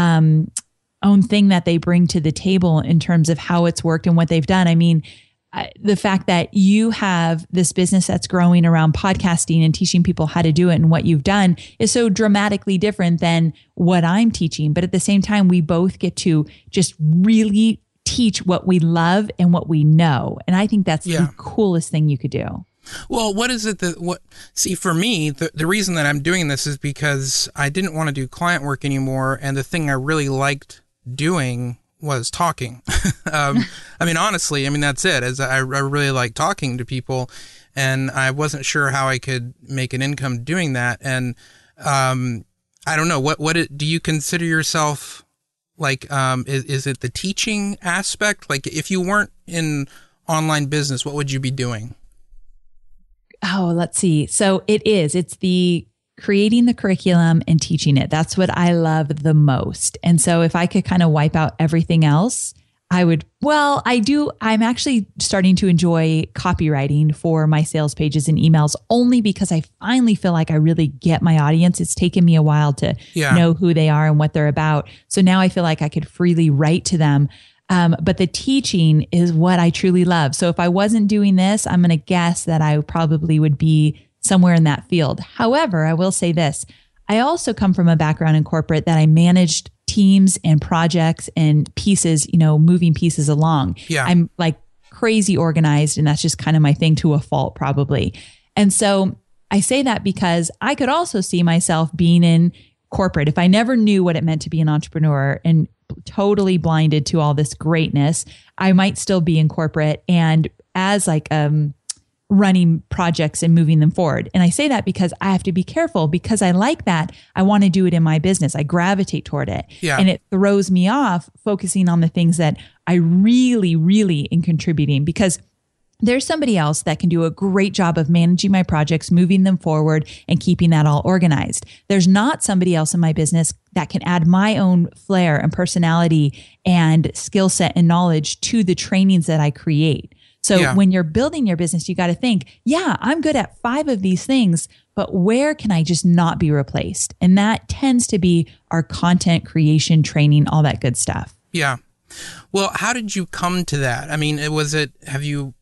thing that they bring to the table in terms of how it's worked and what they've done. I mean, the fact that you have this business that's growing around podcasting and teaching people how to do it and what you've done is so dramatically different than what I'm teaching. But at the same time, we both get to just really teach what we love and what we know. And I think that's the coolest thing you could do. Well, what is it see, for me, the reason that I'm doing this is because I didn't want to do client work anymore. And the thing I really liked doing was talking. Honestly, that's it. As I really like talking to people, and I wasn't sure how I could make an income doing that. And I don't know do you consider yourself like? Is it the teaching aspect? Like, if you weren't in online business, what would you be doing? Oh, let's see. So it's the creating the curriculum and teaching it. That's what I love the most. And so if I could kind of wipe out everything else, I would, well, I do. I'm actually starting to enjoy copywriting for my sales pages and emails only because I finally feel like I really get my audience. It's taken me a while to know who they are and what they're about. So now I feel like I could freely write to them. But the teaching is what I truly love. So if I wasn't doing this, I'm going to guess that I probably would be somewhere in that field. However, I will say this. I also come from a background in corporate that I managed teams and projects and pieces, moving pieces along. Yeah. I'm like crazy organized, and that's just kind of my thing to a fault probably. And so I say that because I could also see myself being in corporate if I never knew what it meant to be an entrepreneur and totally blinded to all this greatness. I might still be in corporate and as like running projects and moving them forward. And I say that because I have to be careful because I like that. I want to do it in my business. I gravitate toward it. Yeah. And it throws me off focusing on the things that I really, really am contributing because there's somebody else that can do a great job of managing my projects, moving them forward and keeping that all organized. There's not somebody else in my business that can add my own flair and personality and skill set and knowledge to the trainings that I create. So when you're building your business, you got to think, I'm good at 5 of these things, but where can I just not be replaced? And that tends to be our content creation, training, all that good stuff. Yeah. Well, how did you come to that? I mean, have you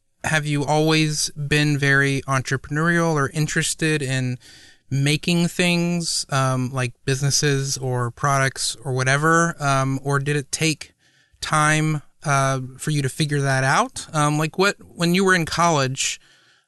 always been very entrepreneurial or interested in making things like businesses or products or whatever? Or did it take time for you to figure that out? When you were in college,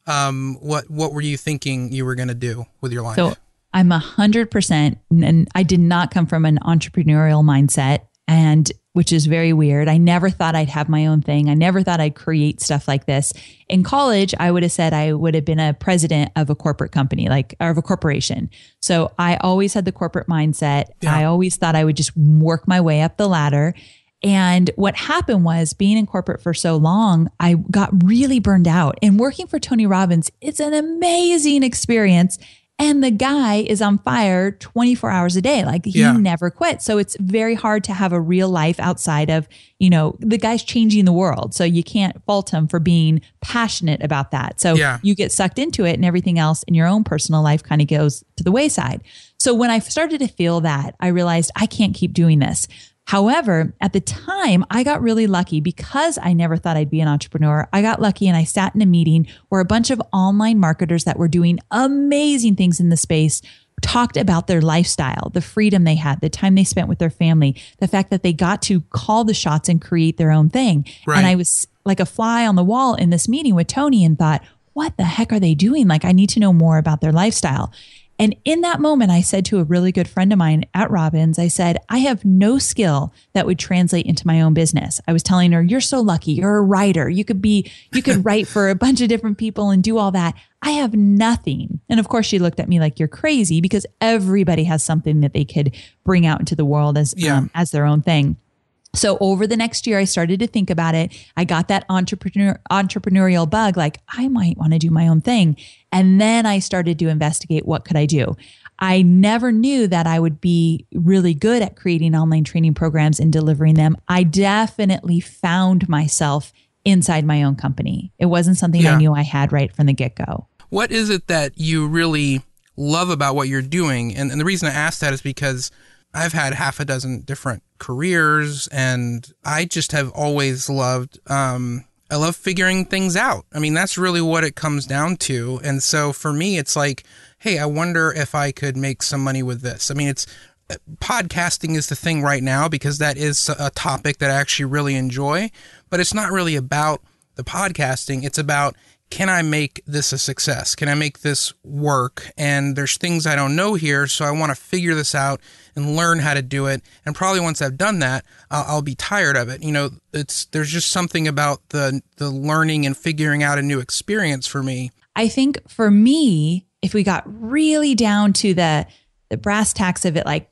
what were you thinking you were going to do with your life? So I'm 100%, and I did not come from an entrepreneurial mindset, and which is very weird. I never thought I'd have my own thing. I never thought I'd create stuff like this. In college, I would have said I would have been a president of a corporate company, or of a corporation. So I always had the corporate mindset. Yeah. I always thought I would just work my way up the ladder. And what happened was being in corporate for so long, I got really burned out. And working for Tony Robbins, it's an amazing experience. And the guy is on fire 24 hours a day. Like he never quit. So it's very hard to have a real life outside of, the guy's changing the world. So you can't fault him for being passionate about that. So you get sucked into it and everything else in your own personal life kind of goes to the wayside. So when I started to feel that, I realized I can't keep doing this. However, at the time, I got really lucky because I never thought I'd be an entrepreneur. I got lucky and I sat in a meeting where a bunch of online marketers that were doing amazing things in the space talked about their lifestyle, the freedom they had, the time they spent with their family, the fact that they got to call the shots and create their own thing. Right. And I was like a fly on the wall in this meeting with Tony and thought, what the heck are they doing? Like, I need to know more about their lifestyle. And in that moment, I said to a really good friend of mine at Robbins, I said, I have no skill that would translate into my own business. I was telling her, you're so lucky. You're a writer. You could write for a bunch of different people and do all that. I have nothing. And of course, she looked at me like you're crazy because everybody has something that they could bring out into the world as their own thing. So over the next year, I started to think about it. I got that entrepreneurial bug, like I might want to do my own thing. And then I started to investigate what could I do. I never knew that I would be really good at creating online training programs and delivering them. I definitely found myself inside my own company. It wasn't something I knew I had right from the get-go. What is it that you really love about what you're doing? And the reason I ask that is because I've had half a dozen different careers, and I just have always loved, I love figuring things out. I mean, that's really what it comes down to. And so for me, it's like, hey, I wonder if I could make some money with this. I mean, podcasting is the thing right now because that is a topic that I actually really enjoy, but it's not really about the podcasting. It's about, can I make this a success? Can I make this work? And there's things I don't know here, so I want to figure this out and learn how to do it. And probably once I've done that, I'll be tired of it. There's just something about the learning and figuring out a new experience for me. I think for me, if we got really down to the brass tacks of it, like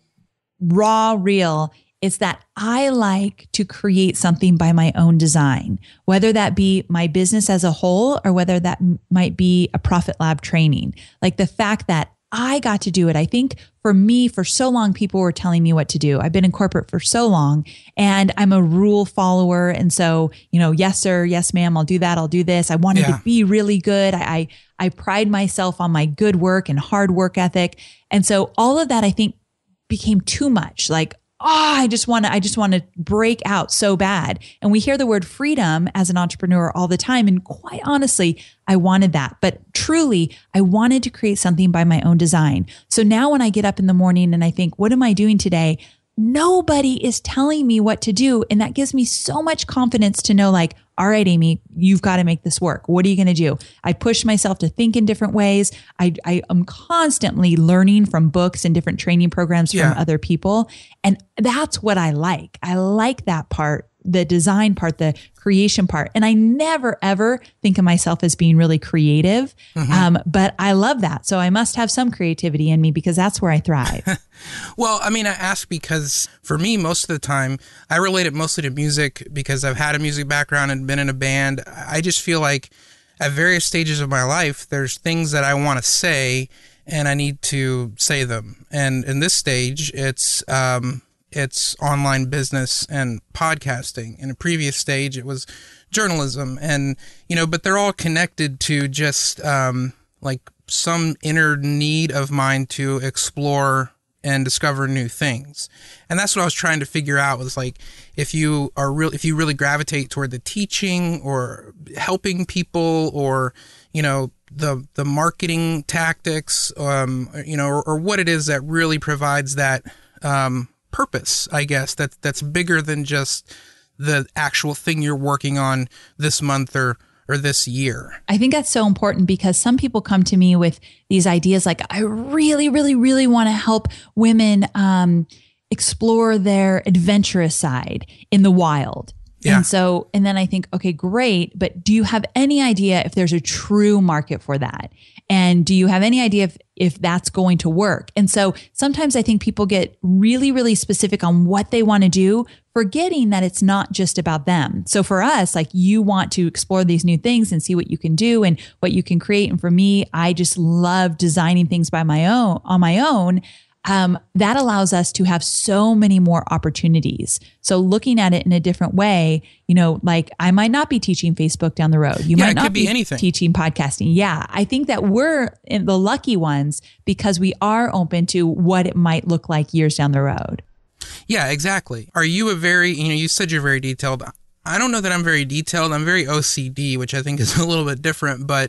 raw, real, it's that I like to create something by my own design, whether that be my business as a whole or whether that might be a Profit Lab training. Like the fact that I got to do it. I think for me, for so long, people were telling me what to do. I've been in corporate for so long and I'm a rule follower. And so, yes, sir. Yes, ma'am. I'll do that. I'll do this. I wanted to be really good. I pride myself on my good work and hard work ethic. And so all of that, I think, became too much. Like, I just want to break out so bad. And we hear the word freedom as an entrepreneur all the time. And quite honestly, I wanted that. But truly, I wanted to create something by my own design. So now when I get up in the morning and I think, what am I doing today? Nobody is telling me what to do. And that gives me so much confidence to know, like, all right, Amy, you've got to make this work. What are you going to do? I push myself to think in different ways. I am constantly learning from books and different training programs from other people. And that's what I like. I like that part, the design part, the creation part. And I never, ever think of myself as being really creative. But I love that. So I must have some creativity in me because that's where I thrive. Well, I mean, I ask because for me, most of the time, I relate it mostly to music because I've had a music background and been in a band. I just feel like at various stages of my life, there's things that I want to say and I need to say them. And in this stage, it's online business and podcasting. In a previous stage, it was journalism. And, but they're all connected to just like some inner need of mine to explore and discover new things. And that's what I was trying to figure out was like, if you really gravitate toward the teaching or helping people or, the marketing tactics, or what it is that really provides that, purpose, I guess, that's bigger than just the actual thing you're working on this month or this year. I think that's so important because some people come to me with these ideas like, I really, really, really want to help women explore their adventurous side in the wild. Yeah. And then I think, okay, great. But do you have any idea if there's a true market for that? And do you have any idea if that's going to work? And so sometimes I think people get really, really specific on what they want to do, forgetting that it's not just about them. So for us, like you want to explore these new things and see what you can do and what you can create. And for me, I just love designing things on my own. That allows us to have so many more opportunities. So looking at it in a different way, like I might not be teaching Facebook down the road. You might not be teaching podcasting. Yeah. I think that we're in the lucky ones because we are open to what it might look like years down the road. Yeah, exactly. Are you you said you're very detailed. I don't know that I'm very detailed. I'm very OCD, which I think is a little bit different, but,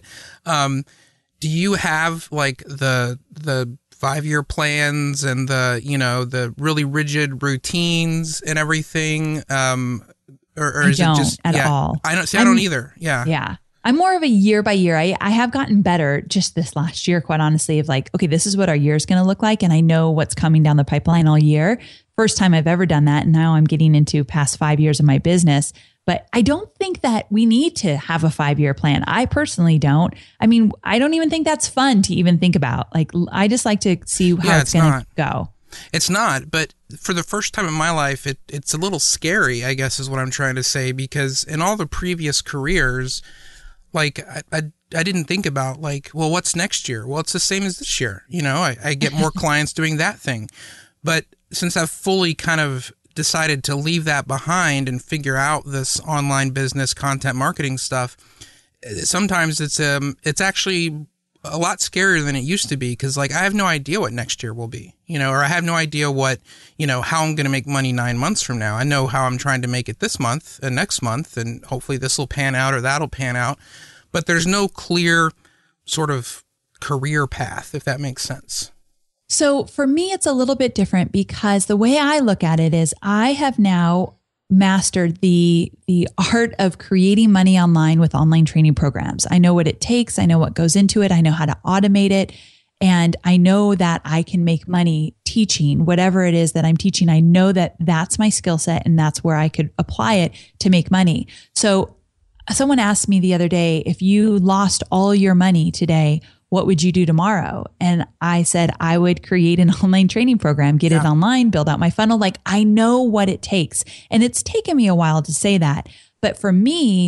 do you have like the 5-year plans and the really rigid routines and everything? Or is it just at all? I don't either. Yeah. Yeah. I'm more of a year by year. I have gotten better just this last year, quite honestly, of like, okay, this is what our year is going to look like. And I know what's coming down the pipeline all year. First time I've ever done that. And now I'm getting into past 5 years of my business. But I don't think that we need to have a 5-year plan. I personally don't. I mean, I don't even think that's fun to even think about. Like, I just like to see how it's going to go. It's not, but for the first time in my life, it's a little scary, I guess is what I'm trying to say, because in all the previous careers, like I didn't think about like, well, what's next year? Well, it's the same as this year. I get more clients doing that thing. But since I've fully kind of decided to leave that behind and figure out this online business content marketing stuff, sometimes it's actually a lot scarier than it used to be because like I have no idea what next year will be, or I have no idea what, how I'm going to make money 9 months from now. I know how I'm trying to make it this month and next month, and hopefully this will pan out or that'll pan out. But there's no clear sort of career path, if that makes sense. So for me, it's a little bit different because the way I look at it is I have now mastered the art of creating money online with online training programs. I know what it takes. I know what goes into it. I know how to automate it. And I know that I can make money teaching whatever it is that I'm teaching. I know that that's my skill set and that's where I could apply it to make money. So someone asked me the other day, if you lost all your money today, what would you do tomorrow? And I said, I would create an online training program, get it online, build out my funnel. Like I know what it takes. And it's taken me a while to say that. But for me,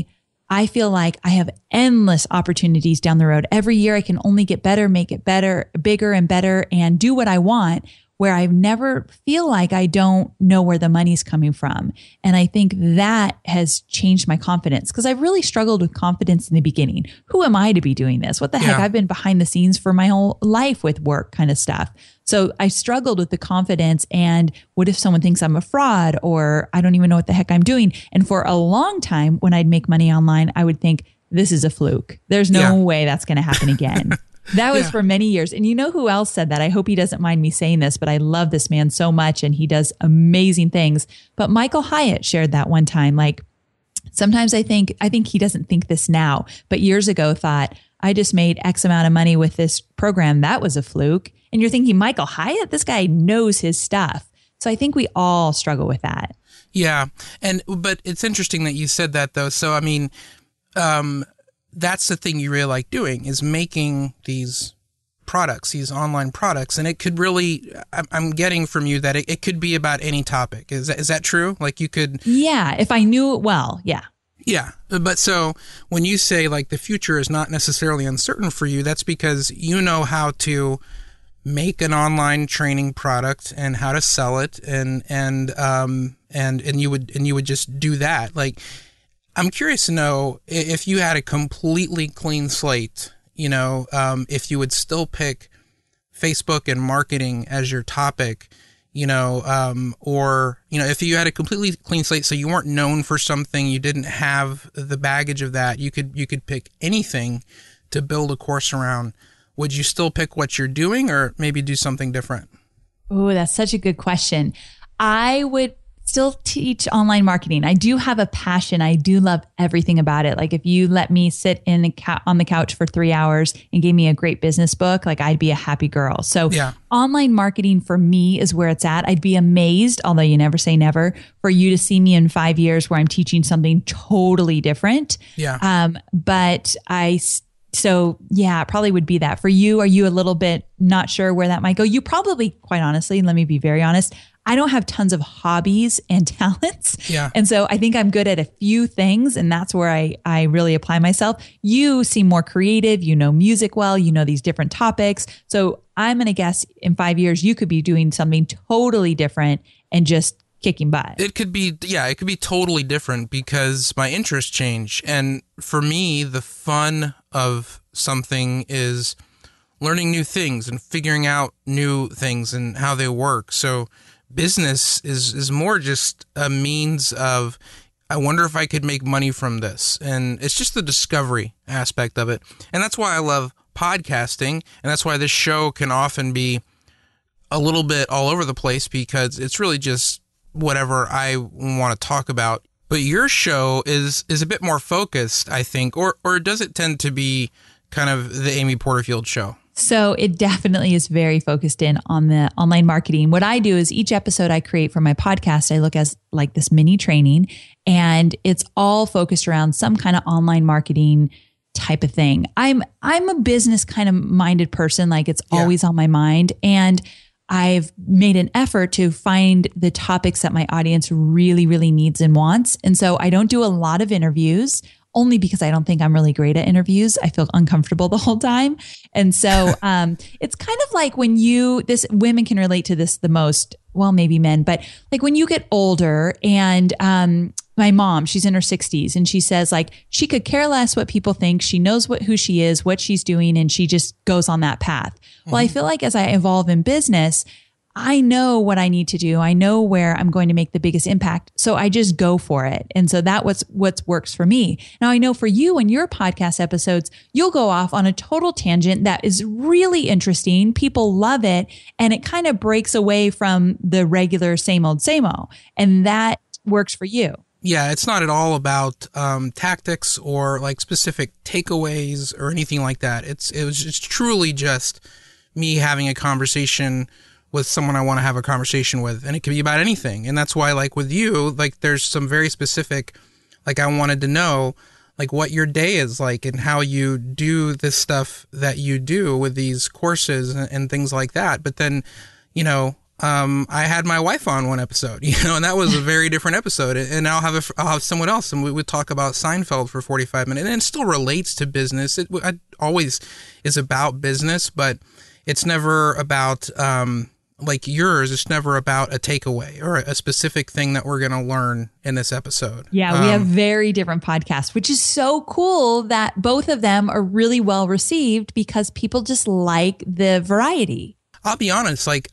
I feel like I have endless opportunities down the road. Every year I can only get better, make it better, bigger and better, and do what I want, where I never feel like I don't know where the money's coming from. And I think that has changed my confidence, because I've really struggled with confidence in the beginning. Who am I to be doing this? What the heck? I've been behind the scenes for my whole life with work kind of stuff. So I struggled with the confidence, and what if someone thinks I'm a fraud, or I don't even know what the heck I'm doing? And for a long time, when I'd make money online, I would think, this is a fluke. There's no way that's going to happen again. That was for many years. And you know who else said that? I hope he doesn't mind me saying this, but I love this man so much and he does amazing things. But Michael Hyatt shared that one time. Like, sometimes I think he doesn't think this now, but years ago thought, I just made X amount of money with this program. That was a fluke. And you're thinking, Michael Hyatt, this guy knows his stuff. So I think we all struggle with that. Yeah. But it's interesting that you said that, though. So, I mean, that's the thing you really like doing, is making these products, these online products. And it could really, I'm getting from you that it could be about any topic. Is that true? Like, you could. Yeah. If I knew it well. Yeah. Yeah. But so when you say like the future is not necessarily uncertain for you, that's because you know how to make an online training product and how to sell it. And you would just do that. Like, I'm curious to know if you had a completely clean slate, if you would still pick Facebook and marketing as your topic, or if you had a completely clean slate, so you weren't known for something, you didn't have the baggage of that, you could pick anything to build a course around. Would you still pick what you're doing, or maybe do something different? Oh, that's such a good question. I would still teach online marketing. I do have a passion. I do love everything about it. Like, if you let me sit on the couch for 3 hours and gave me a great business book, like, I'd be a happy girl. So online marketing for me is where it's at. I'd be amazed, although you never say never, for you to see me in 5 years where I'm teaching something totally different. Yeah. So it probably would be that. For you, are you a little bit not sure where that might go? You probably, quite honestly, let me be very honest, I don't have tons of hobbies and talents. Yeah. And so I think I'm good at a few things, and that's where I really apply myself. You seem more creative, music well, these different topics. So I'm going to guess in 5 years, you could be doing something totally different and just kicking butt. It could be totally different because my interests change. And for me, the fun of something is learning new things and figuring out new things and how they work. So business is more just a means of, I wonder if I could make money from this. And it's just the discovery aspect of it. And that's why I love podcasting. And that's why this show can often be a little bit all over the place, because it's really just whatever I want to talk about. But your show is a bit more focused, I think, or does it tend to be kind of the Amy Porterfield show? So it definitely is very focused in on the online marketing. What I do is each episode I create for my podcast, I look as like this mini training, and it's all focused around some kind of online marketing type of thing. I'm a business kind of minded person. Like, it's always on my mind. And I've made an effort to find the topics that my audience really, really needs and wants. And so I don't do a lot of interviews, only because I don't think I'm really great at interviews. I feel uncomfortable the whole time. And so it's kind of like when women can relate to this the most, well, maybe men, but like when you get older, and my mom, she's in her 60s, and she says like she could care less what people think. She knows who she is, what she's doing, and she just goes on that path. Mm-hmm. Well, I feel like as I evolve in business, I know what I need to do. I know where I'm going to make the biggest impact. So I just go for it. And so that what works for me. Now, I know for you and your podcast episodes, you'll go off on a total tangent that is really interesting. People love it. And it kind of breaks away from the regular same old. And that works for you. Yeah, it's not at all about tactics or like specific takeaways or anything like that. It's truly just me having a conversation with someone I want to have a conversation with, and it can be about anything. And that's why, like with you, like there's some very specific, like I wanted to know like what your day is like and how you do this stuff that you do with these courses and things like that. But then, I had my wife on one episode, and that was a very different episode. And I'll have someone else, and we would talk about Seinfeld for 45 minutes. And it still relates to business. It always is about business, but it's never about like yours. It's never about a takeaway or a specific thing that we're going to learn in this episode. Yeah, we have very different podcasts, which is so cool that both of them are really well received because people just like the variety. I'll be honest, like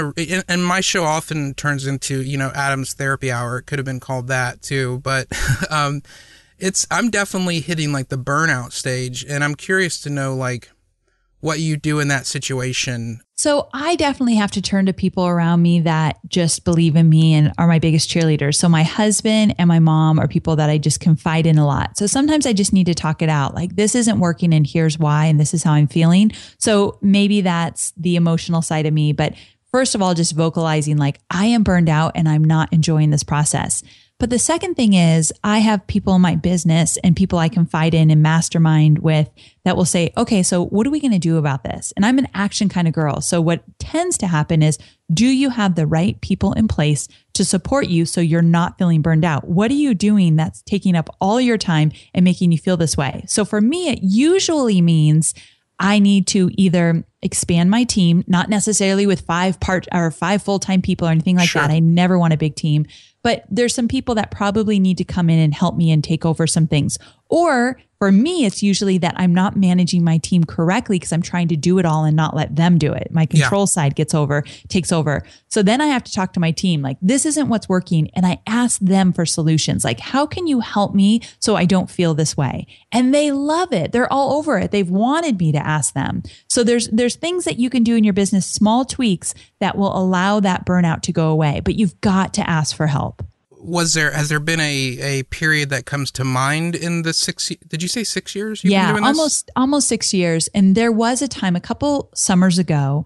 and my show often turns into, Adam's therapy hour. It could have been called that too, but I'm definitely hitting like the burnout stage, and I'm curious to know like what you do in that situation. So I definitely have to turn to people around me that just believe in me and are my biggest cheerleaders. So my husband and my mom are people that I just confide in a lot. So sometimes I just need to talk it out. Like, this isn't working and here's why, and this is how I'm feeling. So maybe that's the emotional side of me. But first of all, just vocalizing like, I am burned out and I'm not enjoying this process. But the second thing is I have people in my business and people I confide in and mastermind with that will say, okay, so what are we going to do about this? And I'm an action kind of girl. So what tends to happen is, do you have the right people in place to support you so you're not feeling burned out? What are you doing that's taking up all your time and making you feel this way? So for me, it usually means I need to either expand my team, not necessarily with 5 full-time people or anything like that. I never want a big team, but there's some people that probably need to come in and help me and take over some things. Or for me, it's usually that I'm not managing my team correctly because I'm trying to do it all and not let them do it. My control side takes over. So then I have to talk to my team, like, this isn't what's working. And I ask them for solutions. Like, how can you help me so I don't feel this way? And they love it. They're all over it. They've wanted me to ask them. So there's things that you can do in your business, small tweaks that will allow that burnout to go away, but you've got to ask for help. Has there been a period that comes to mind in the 6, did you say 6 years? You've been doing this? almost 6 years. And there was a time a couple summers ago,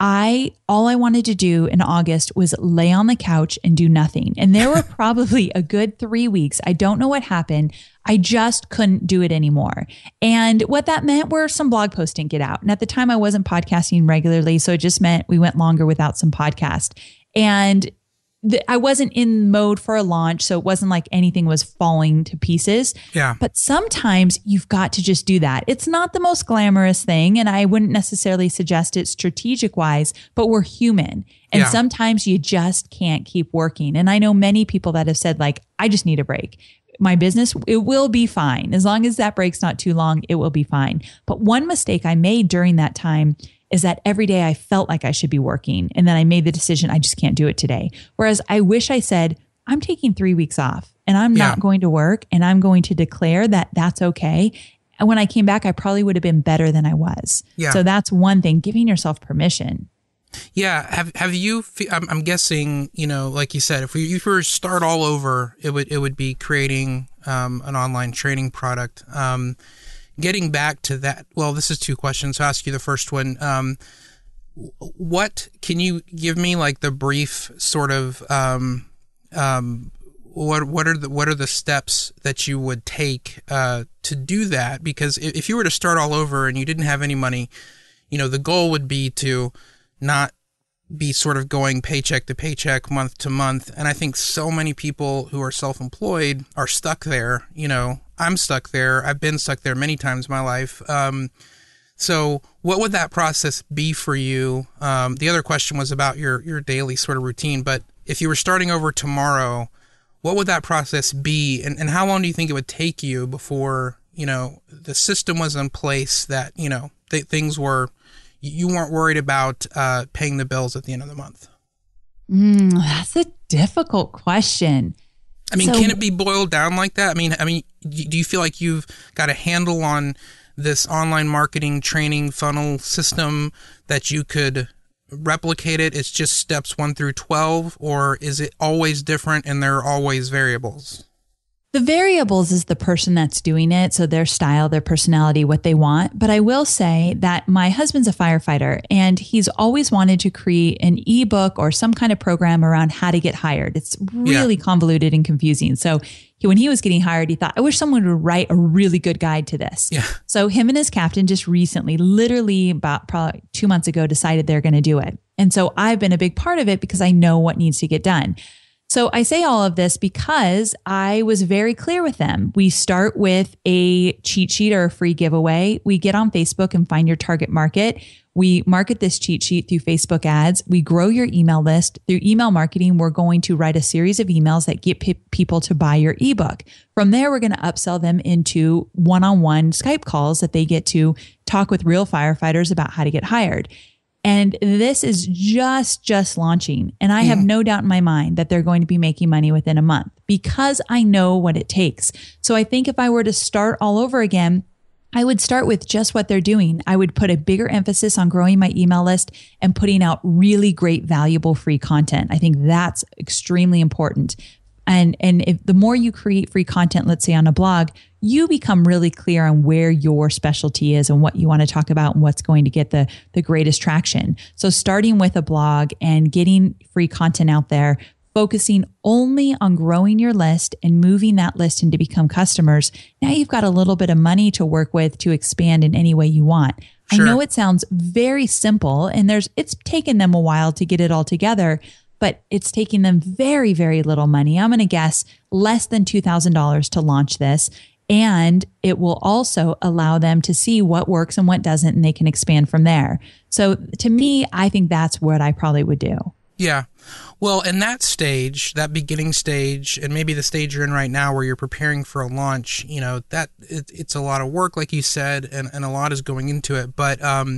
all I wanted to do in August was lay on the couch and do nothing. And there were probably a good 3 weeks. I don't know what happened. I just couldn't do it anymore. And what that meant were some blog posts didn't get out. And at the time I wasn't podcasting regularly. So it just meant we went longer without some podcast. And I wasn't in mode for a launch, so it wasn't like anything was falling to pieces. Yeah. But sometimes you've got to just do that. It's not the most glamorous thing, and I wouldn't necessarily suggest it strategic wise, but we're human. And sometimes you just can't keep working. And I know many people that have said, like, I just need a break. My business, it will be fine. As long as that break's not too long, it will be fine. But one mistake I made during that time is that every day I felt like I should be working. And then I made the decision, I just can't do it today. Whereas I wish I said, I'm taking 3 weeks off and I'm not going to work, and I'm going to declare that that's okay. And when I came back, I probably would have been better than I was. Yeah. So that's one thing, giving yourself permission. Yeah. Have you, I'm guessing, like you said, if you were to start all over, it would be creating an online training product. Getting back to that, well, this is 2 questions. I'll ask you the first one. What can you give me, like, the brief sort of what are the steps that you would take to do that? Because if you were to start all over and you didn't have any money, the goal would be to not be sort of going paycheck to paycheck, month to month. And I think so many people who are self-employed are stuck there. I'm stuck there. I've been stuck there many times in my life. So what would that process be for you? The other question was about your daily sort of routine, but if you were starting over tomorrow, what would that process be? And how long do you think it would take you before, the system was in place that, things were, you weren't worried about paying the bills at the end of the month? That's a difficult question. I mean, can it be boiled down like that? I mean, do you feel like you've got a handle on this online marketing training funnel system that you could replicate it? It's just steps 1 through 12, or is it always different and there are always variables? The variables is the person that's doing it. So their style, their personality, what they want. But I will say that my husband's a firefighter and he's always wanted to create an ebook or some kind of program around how to get hired. It's really convoluted and confusing. So when he was getting hired, he thought, I wish someone would write a really good guide to this. Yeah. So him and his captain just recently, literally about probably 2 months ago, decided they're going to do it. And so I've been a big part of it because I know what needs to get done. So I say all of this because I was very clear with them. We start with a cheat sheet or a free giveaway. We get on Facebook and find your target market. We market this cheat sheet through Facebook ads. We grow your email list. Through email marketing, we're going to write a series of emails that get people to buy your ebook. From there, we're going to upsell them into one-on-one Skype calls that they get to talk with real firefighters about how to get hired. And this is just launching. And I have no doubt in my mind that they're going to be making money within a month because I know what it takes. So I think if I were to start all over again, I would start with just what they're doing. I would put a bigger emphasis on growing my email list and putting out really great, valuable free content. I think that's extremely important. And if the more you create free content, let's say on a blog, you become really clear on where your specialty is and what you want to talk about and what's going to get the greatest traction. So starting with a blog and getting free content out there, focusing only on growing your list and moving that list into become customers. Now you've got a little bit of money to work with to expand in any way you want. Sure. I know it sounds very simple and it's taken them a while to get it all together, but it's taking them very, very little money. I'm going to guess less than $2,000 to launch this. And it will also allow them to see what works and what doesn't, and they can expand from there. So to me, I think that's what I probably would do. Yeah. Well, in that stage, that beginning stage, and maybe the stage you're in right now where you're preparing for a launch, it's a lot of work, like you said, and a lot is going into it. But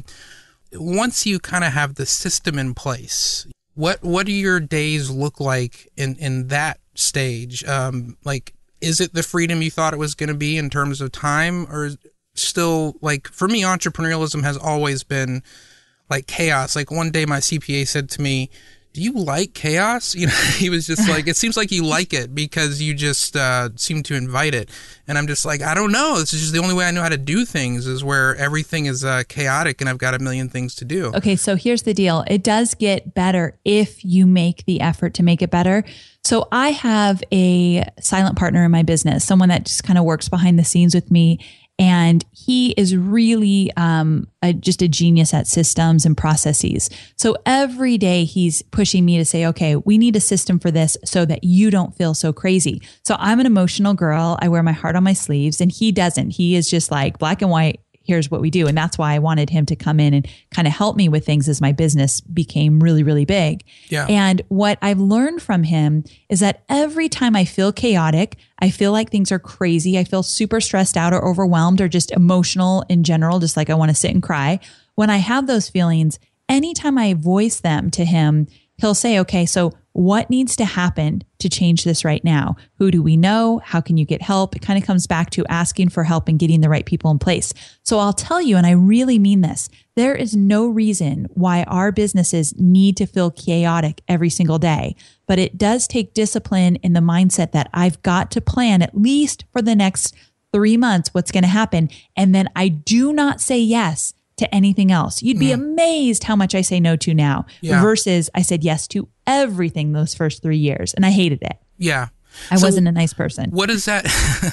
once you kind of have the system in place, what do your days look like in that stage? Is it the freedom you thought it was going to be in terms of time, or still, like, for me, entrepreneurialism has always been like chaos. Like one day my CPA said to me, do you like chaos? He was just like, it seems like you like it because you just seem to invite it. And I'm just like, I don't know. This is just the only way I know how to do things is where everything is chaotic and I've got a million things to do. Okay, so here's the deal. It does get better if you make the effort to make it better. So I have a silent partner in my business, someone that just kind of works behind the scenes with me. And he is really just a genius at systems and processes. So every day he's pushing me to say, okay, we need a system for this so that you don't feel so crazy. So I'm an emotional girl. I wear my heart on my sleeves and he doesn't. He is just like black and white. Here's what we do. And that's why I wanted him to come in and kind of help me with things as my business became really, really big. Yeah. And what I've learned from him is that every time I feel chaotic, I feel like things are crazy, I feel super stressed out or overwhelmed or just emotional in general, just like I want to sit and cry. When I have those feelings, anytime I voice them to him, he'll say, okay, so what needs to happen to change this right now? Who do we know? How can you get help? It kind of comes back to asking for help and getting the right people in place. So I'll tell you, and I really mean this, there is no reason why our businesses need to feel chaotic every single day. But it does take discipline in the mindset that I've got to plan at least for the next 3 months what's going to happen. And then I do not say yes to anything else. You'd be amazed how much I say no to now versus I said yes to everything those first 3 years and I hated it. Yeah. I wasn't a nice person. What is that?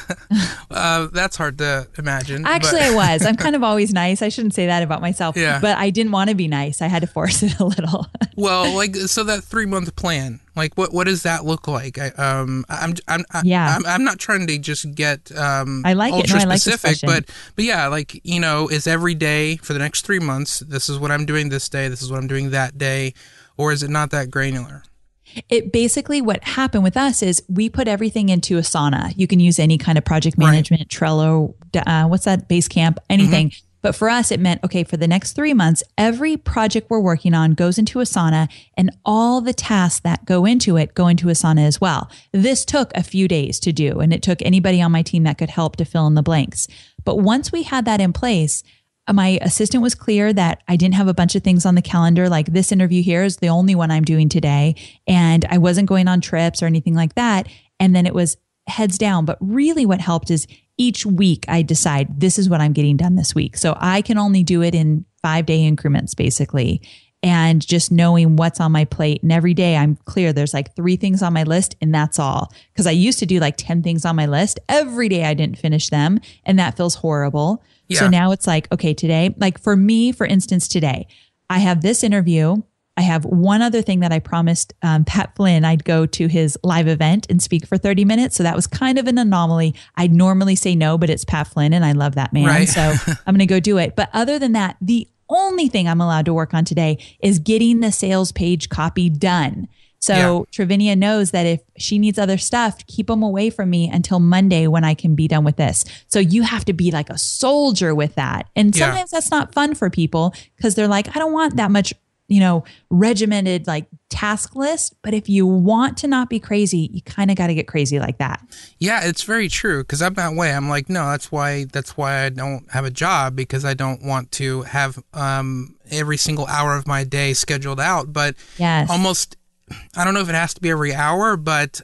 That's hard to imagine. Actually, I was. I'm kind of always nice. I shouldn't say that about myself. Yeah. But I didn't want to be nice. I had to force it a little. Well, so that 3-month plan, what does that look like? I'm not trying to just get I like ultra it. No, specific, I like but yeah, is every day for the next 3 months, this is what I'm doing this day, this is what I'm doing that day, or is it not that granular? It basically, what happened with us is we put everything into Asana. You can use any kind of project management, Trello, what's that, Basecamp, anything. Mm-hmm. But for us, it meant, okay, for the next 3 months, every project we're working on goes into Asana and all the tasks that go into it go into Asana as well. This took a few days to do, and it took anybody on my team that could help to fill in the blanks. But once we had that in place, my assistant was clear that I didn't have a bunch of things on the calendar, like this interview here is the only one I'm doing today. And I wasn't going on trips or anything like that. And then it was, heads down. But really what helped is each week I decide this is what I'm getting done this week. So I can only do it in 5-day increments, basically. And just knowing what's on my plate. And every day I'm clear there's like 3 things on my list and that's all. Because I used to do like 10 things on my list. Every day I didn't finish them. And that feels horrible. Yeah. So now it's like, okay, today, like for me, for instance, today, I have this interview. I have one other thing that I promised Pat Flynn I'd go to his live event and speak for 30 minutes. So that was kind of an anomaly. I'd normally say no, but it's Pat Flynn and I love that man. Right. So I'm going to go do it. But other than that, the only thing I'm allowed to work on today is getting the sales page copy done. So Travinia knows that if she needs other stuff, keep them away from me until Monday when I can be done with this. So you have to be like a soldier with that. And sometimes that's not fun for people because they're like, I don't want that much, regimented like task list. But if you want to not be crazy, you kind of got to get crazy like that. Yeah, it's very true. Cause I'm that way. I'm like, no, that's why I don't have a job, because I don't want to have, every single hour of my day scheduled out, but almost, I don't know if it has to be every hour, but,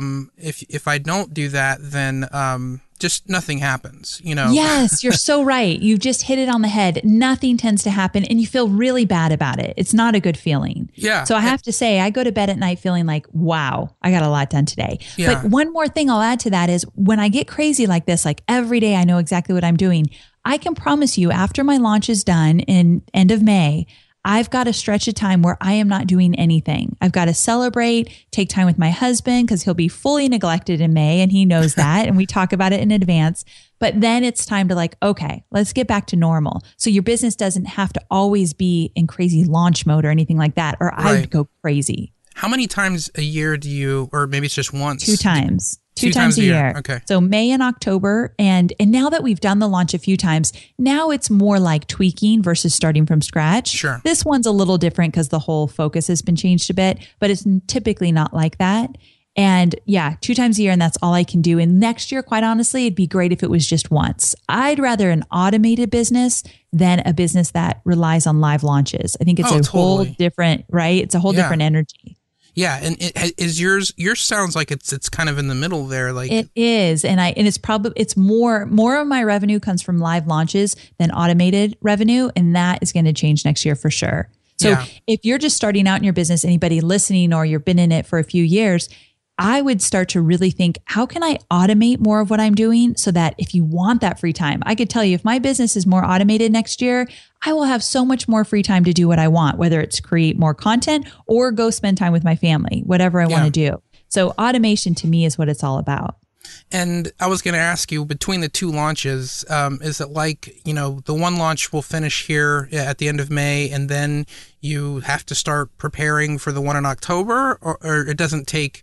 if I don't do that, then, just nothing happens, Yes, you're so right. You just hit it on the head. Nothing tends to happen and you feel really bad about it. It's not a good feeling. Yeah. So I have to say, I go to bed at night feeling like, wow, I got a lot done today. Yeah. But one more thing I'll add to that is when I get crazy like this, like every day I know exactly what I'm doing. I can promise you after my launch is done in end of May, I've got a stretch of time where I am not doing anything. I've got to celebrate, take time with my husband because he'll be fully neglected in May and he knows that. And we talk about it in advance. But then it's time to like, okay, let's get back to normal. So your business doesn't have to always be in crazy launch mode or anything like that, or I would go crazy. How many times a year do you, or maybe it's just once? 2 times. Two times a year. Okay. So May and October. And now that we've done the launch a few times, now it's more like tweaking versus starting from scratch. Sure. This one's a little different because the whole focus has been changed a bit, but it's typically not like that. And 2 times a year, and that's all I can do. And next year, quite honestly, it'd be great if it was just once. I'd rather an automated business than a business that relies on live launches. I think it's whole different, right? It's a whole different energy. Yeah, and yours sounds like it's kind of in the middle there. Like it is, and it's more of my revenue comes from live launches than automated revenue, and that is going to change next year for sure. So if you're just starting out in your business, anybody listening, or you've been in it for a few years, I would start to really think, how can I automate more of what I'm doing so that if you want that free time, I could tell you if my business is more automated next year, I will have so much more free time to do what I want, whether it's create more content or go spend time with my family, whatever I want to do. So automation to me is what it's all about. And I was going to ask you, between the 2 launches, is it like, the one launch will finish here at the end of May and then you have to start preparing for the one in October, or it doesn't take,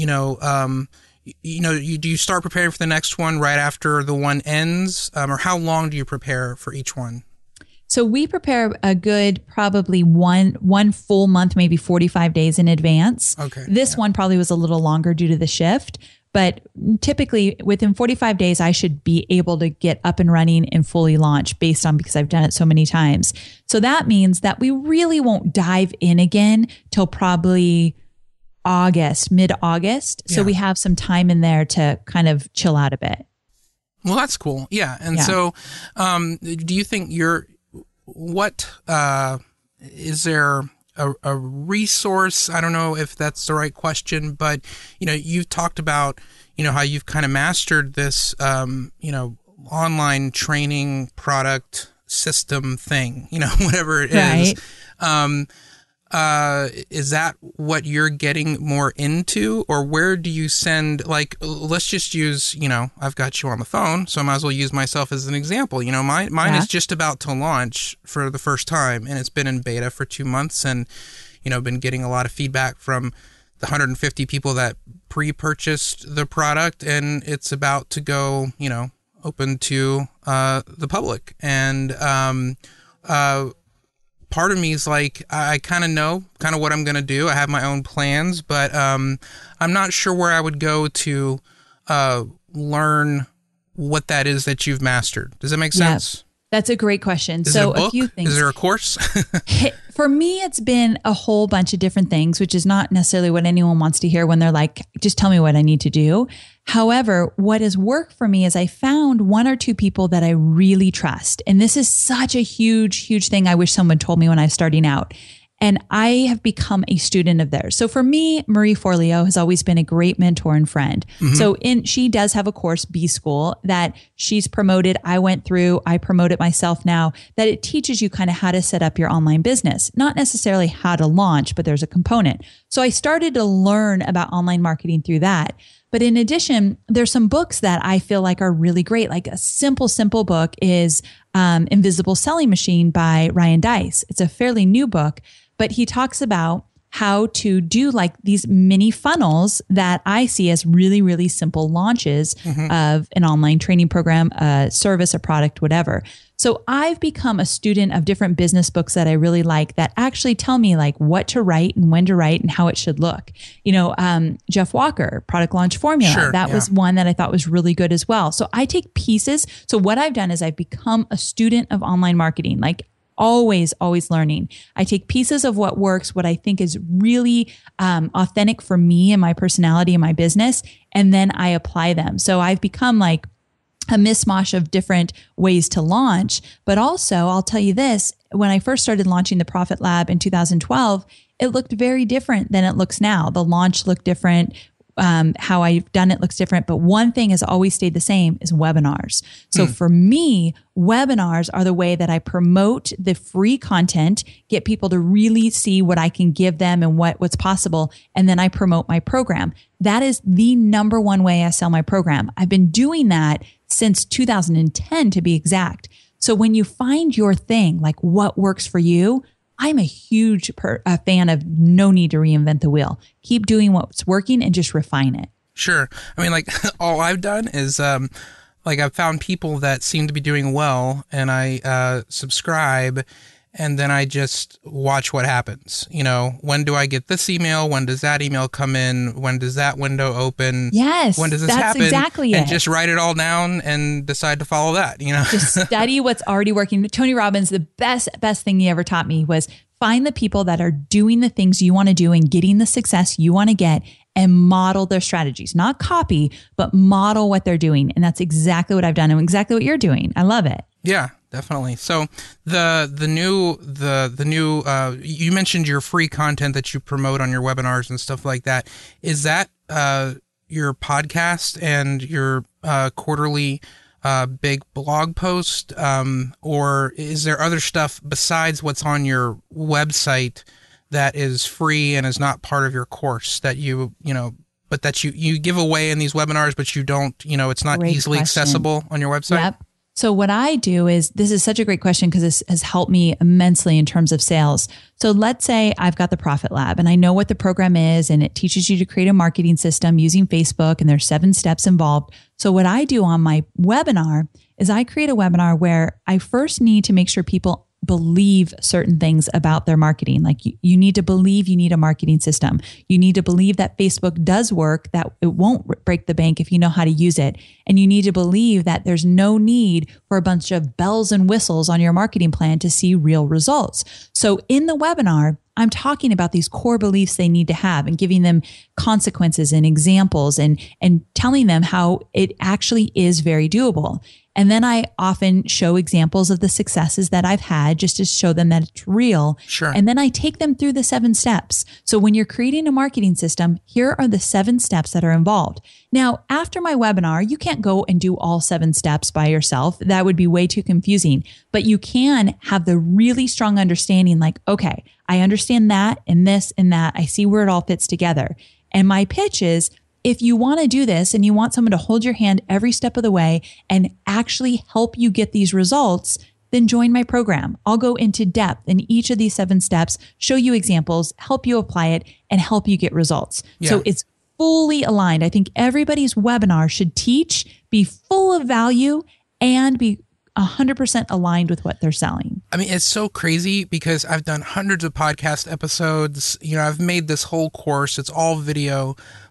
do you start preparing for the next one right after the one ends? Or how long do you prepare for each one? So we prepare a good, probably one full month, maybe 45 days in advance. Okay. This one probably was a little longer due to the shift, but typically within 45 days, I should be able to get up and running and fully launch because I've done it so many times. So that means that we really won't dive in again till probably mid-August. So we have some time in there to kind of chill out a bit. Well, that's cool. Yeah. And so do you think is there a resource? I don't know if that's the right question, but, you've talked about, how you've kind of mastered this, online training product system thing, whatever it is. Is that what you're getting more into, or where do you send, like, let's just use, I've got you on the phone, so I might as well use myself as an example. Mine is just about to launch for the first time, and it's been in beta for 2 months, and, been getting a lot of feedback from the 150 people that pre-purchased the product, and it's about to go, open to the public. And part of me is like, I kind of know what I'm going to do. I have my own plans, but I'm not sure where I would go to learn what that is that you've mastered. Does that make sense? That's a great question. Is so it a book? A few things. Is there a course? For me, it's been a whole bunch of different things, which is not necessarily what anyone wants to hear when they're like, just tell me what I need to do. However, what has worked for me is I found one or two people that I really trust. And this is such a huge, huge thing I wish someone told me when I was starting out. And I have become a student of theirs. So for me, Marie Forleo has always been a great mentor and friend. Mm-hmm. So she does have a course, B School, that she's promoted. I went through, I promote it myself now, that it teaches you kind of how to set up your online business, not necessarily how to launch, but there's a component. So I started to learn about online marketing through that. But in addition, there's some books that I feel like are really great. Like a simple book is Invisible Selling Machine by Ryan Deiss. It's a fairly new book, but he talks about how to do like these mini funnels that I see as really, really simple launches of an online training program, a service, a product, whatever. So I've become a student of different business books that I really like that actually tell me like what to write and when to write and how it should look. You know, Jeff Walker, Product Launch Formula, that was one that I thought was really good as well. So I take pieces. So what I've done is I've become a student of online marketing, like always learning. I take pieces of what works, what I think is really authentic for me and my personality and my business, and then I apply them. So I've become like a mishmash of different ways to launch. But also, I'll tell you this, when I first started launching the Profit Lab in 2012, it looked very different than it looks now. The launch looked different. How I've done it looks different, but one thing has always stayed the same is webinars. So for me, webinars are the way that I promote the free content, get people to really see what I can give them and what's possible. And then I promote my program. That is the number one way I sell my program. I've been doing that since 2010 to be exact. So when you find your thing, like what works for you, I'm a huge fan of no need to reinvent the wheel. Keep doing what's working and just refine it. Sure. I mean, like all I've done is like I've found people that seem to be doing well and I subscribe and then I just watch what happens. You know, when do I get this email? When does that email come in? When does that window open? Yes. When does this happen? Exactly and it. Just write it all down and decide to follow that, you know? Just study what's already working. Tony Robbins, the best thing he ever taught me was find the people that are doing the things you want to do and getting the success you want to get and model their strategies, not copy, but model what they're doing. And that's exactly what I've done and exactly what you're doing. I love it. Yeah, definitely. So the new you mentioned your free content that you promote on your webinars and stuff like that. Is that your podcast and your quarterly big blog post, or is there other stuff besides what's on your website that is free and is not part of your course that but that you give away in these webinars, but you don't, it's not Great easily question. accessible on your website? Yep. So what I do is, this is such a great question because this has helped me immensely in terms of sales. So let's say I've got the Profit Lab and I know what the program is and it teaches you to create a marketing system using Facebook and there's 7 steps involved. So what I do on my webinar is I create a webinar where I first need to make sure people believe certain things about their marketing. Like you need to believe you need a marketing system. You need to believe that Facebook does work, that it won't break the bank if you know how to use it. And you need to believe that there's no need for a bunch of bells and whistles on your marketing plan to see real results. So in the webinar, I'm talking about these core beliefs they need to have and giving them consequences and examples and telling them how it actually is very doable. And then I often show examples of the successes that I've had just to show them that it's real. Sure. And then I take them through the 7 steps. So when you're creating a marketing system, here are the 7 steps that are involved. Now, after my webinar, you can't go and do all 7 steps by yourself. That would be way too confusing. But you can have the really strong understanding like, okay, I understand that and this and that. I see where it all fits together. And my pitch is, if you want to do this and you want someone to hold your hand every step of the way and actually help you get these results, then join my program. I'll go into depth in each of these 7 steps, show you examples, help you apply it, and help you get results. Yeah. So it's fully aligned. I think everybody's webinar should teach, be full of value, and be 100% aligned with what they're selling. I mean, it's so crazy because I've done hundreds of podcast episodes. I've made this whole course. It's all video.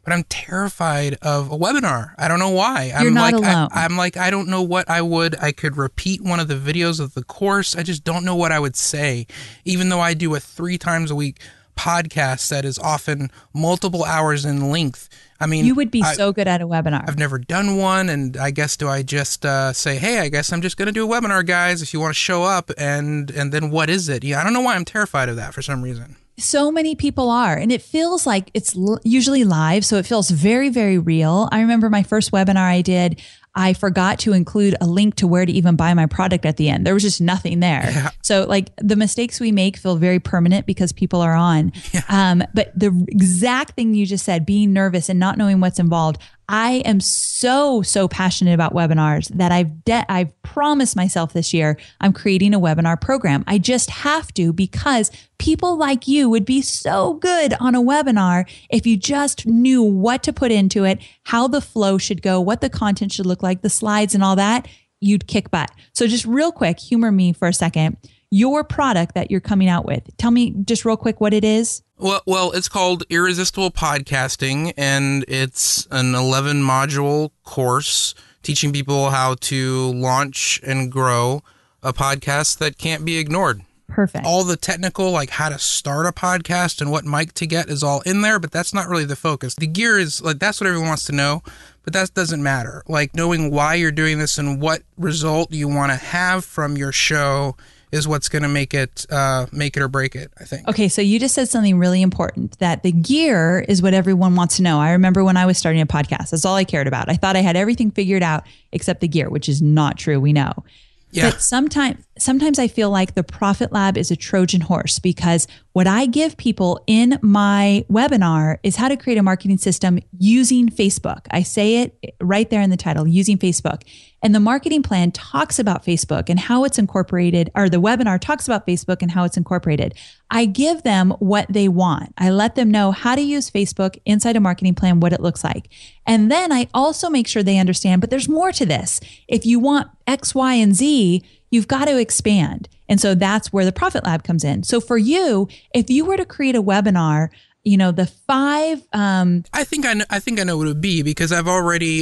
but I'm terrified of a webinar. I don't know why. You're not alone. I'm like, I don't know what I could repeat one of the videos of the course. I just don't know what I would say, even though I do a 3 times a week podcast that is often multiple hours in length. I mean, you would be so good at a webinar. I've never done one. And I guess, do I just say, hey, I guess I'm just going to do a webinar, guys, if you want to show up, and then what is it? Yeah, I don't know why I'm terrified of that for some reason. So many people are, and it feels like it's usually live. So it feels very, very real. I remember my first webinar I did, I forgot to include a link to where to even buy my product at the end. There was just nothing there. Yeah. So like the mistakes we make feel very permanent because people are on. Yeah. But the exact thing you just said, being nervous and not knowing what's involved, I am so passionate about webinars that I've promised myself this year I'm creating a webinar program. I just have to, because people like you would be so good on a webinar if you just knew what to put into it, how the flow should go, what the content should look like, the slides and all that. You'd kick butt. So just real quick, humor me for a second. Your product that you're coming out with, tell me just real quick what it is. Well, it's called Irresistible Podcasting, and it's an 11-module course teaching people how to launch and grow a podcast that can't be ignored. Perfect. All the technical, like how to start a podcast and what mic to get, is all in there, but that's not really the focus. The gear is like, that's what everyone wants to know, but that doesn't matter. Like knowing why you're doing this and what result you want to have from your show is what's going to make it or break it, I think. Okay, so you just said something really important, that the gear is what everyone wants to know. I remember when I was starting a podcast, that's all I cared about. I thought I had everything figured out except the gear, which is not true. We know. Yeah. But sometimes I feel like the Profit Lab is a Trojan horse, because what I give people in my webinar is how to create a marketing system using Facebook. I say it right there in the title, using Facebook. And the marketing plan talks about Facebook and how it's incorporated, or the webinar talks about Facebook and how it's incorporated. I give them what they want. I let them know how to use Facebook inside a marketing plan, what it looks like. And then I also make sure they understand, but there's more to this. If you want X, Y, and Z, you've got to expand. And so that's where the Profit Lab comes in. So for you, if you were to create a webinar, the 5. I think I know what it would be, because I already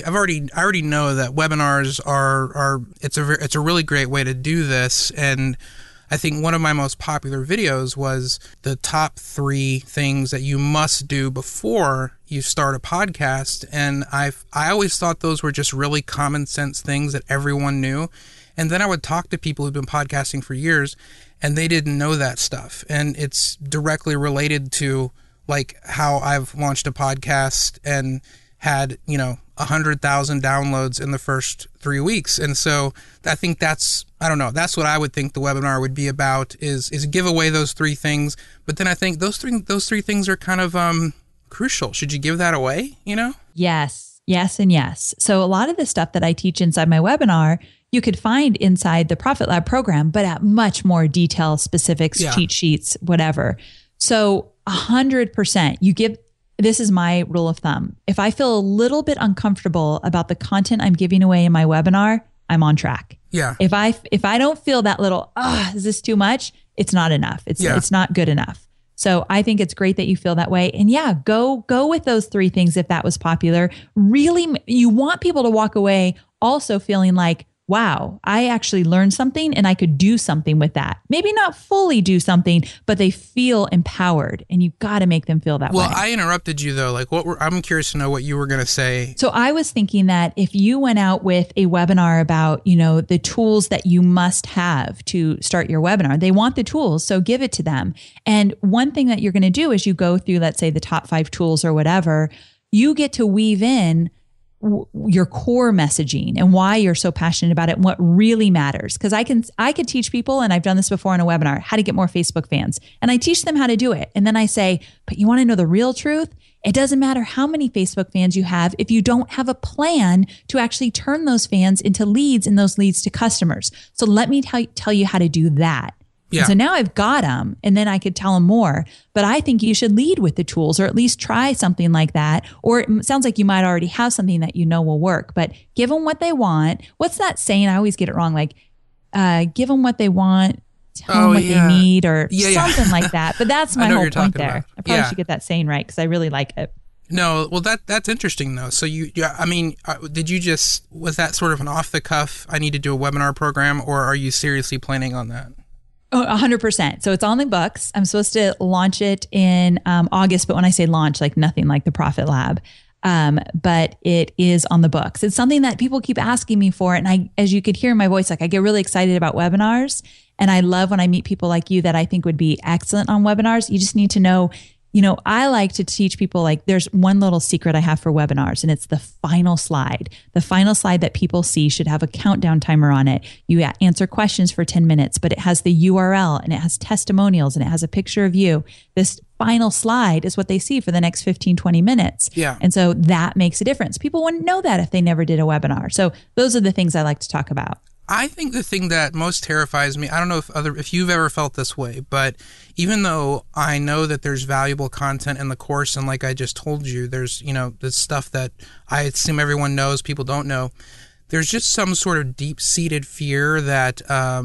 know that webinars are it's a really great way to do this. And I think one of my most popular videos was the top 3 things that you must do before you start a podcast. And I always thought those were just really common sense things that everyone knew. And then I would talk to people who've been podcasting for years, and they didn't know that stuff. And it's directly related to like how I've launched a podcast and had, 100,000 downloads in the first 3 weeks. And so I think that's what I would think the webinar would be about, is give away those 3 things. But then I think those three things are kind of crucial. Should you give that away, Yes, and yes. So a lot of the stuff that I teach inside my webinar, you could find inside the Profit Lab program, but at much more detail, specifics, cheat sheets, whatever. So 100%, this is my rule of thumb. If I feel a little bit uncomfortable about the content I'm giving away in my webinar, I'm on track. Yeah. If I don't feel that little, is this too much? It's not enough. It's not good enough. So I think it's great that you feel that way. And yeah, go with those 3 things if that was popular. Really, you want people to walk away also feeling like, wow, I actually learned something and I could do something with that. Maybe not fully do something, but they feel empowered, and you've got to make them feel that way. Well, I interrupted you though. Like I'm curious to know what you were going to say. So I was thinking that if you went out with a webinar about, the tools that you must have to start your webinar, they want the tools, so give it to them. And one thing that you're going to do is you go through, let's say, the top 5 tools or whatever, you get to weave in your core messaging and why you're so passionate about it and what really matters. Because I could teach people, and I've done this before in a webinar, how to get more Facebook fans. And I teach them how to do it. And then I say, but you want to know the real truth? It doesn't matter how many Facebook fans you have if you don't have a plan to actually turn those fans into leads and those leads to customers. So let me tell you how to do that. Yeah. And so now I've got them, and then I could tell them more. But I think you should lead with the tools, or at least try something like that. Or it sounds like you might already have something that will work, but give them what they want. What's that saying? I always get it wrong. Like, give them what they want, tell them what they need, or something like that. But that's my whole point there. I probably should get that saying right, because I really like it. No, well, that's interesting though. So did you just, was that sort of an off the cuff, I need to do a webinar program, or are you seriously planning on that? Oh, 100%. So it's on the books. I'm supposed to launch it in August, but when I say launch, like nothing like the Profit Lab. But it is on the books. It's something that people keep asking me for. And I, as you could hear in my voice, like I get really excited about webinars. And I love when I meet people like you that I think would be excellent on webinars. You just need to know, I like to teach people, like there's one little secret I have for webinars, and it's the final slide. The final slide that people see should have a countdown timer on it. You answer questions for 10 minutes, but it has the URL and it has testimonials and it has a picture of you. This final slide is what they see for the next 15, 20 minutes. Yeah. And so that makes a difference. People wouldn't know that if they never did a webinar. So those are the things I like to talk about. I think the thing that most terrifies me, I don't know if you've ever felt this way, but even though I know that there's valuable content in the course, and like I just told you, there's, this stuff that I assume everyone knows, people don't know, there's just some sort of deep-seated fear that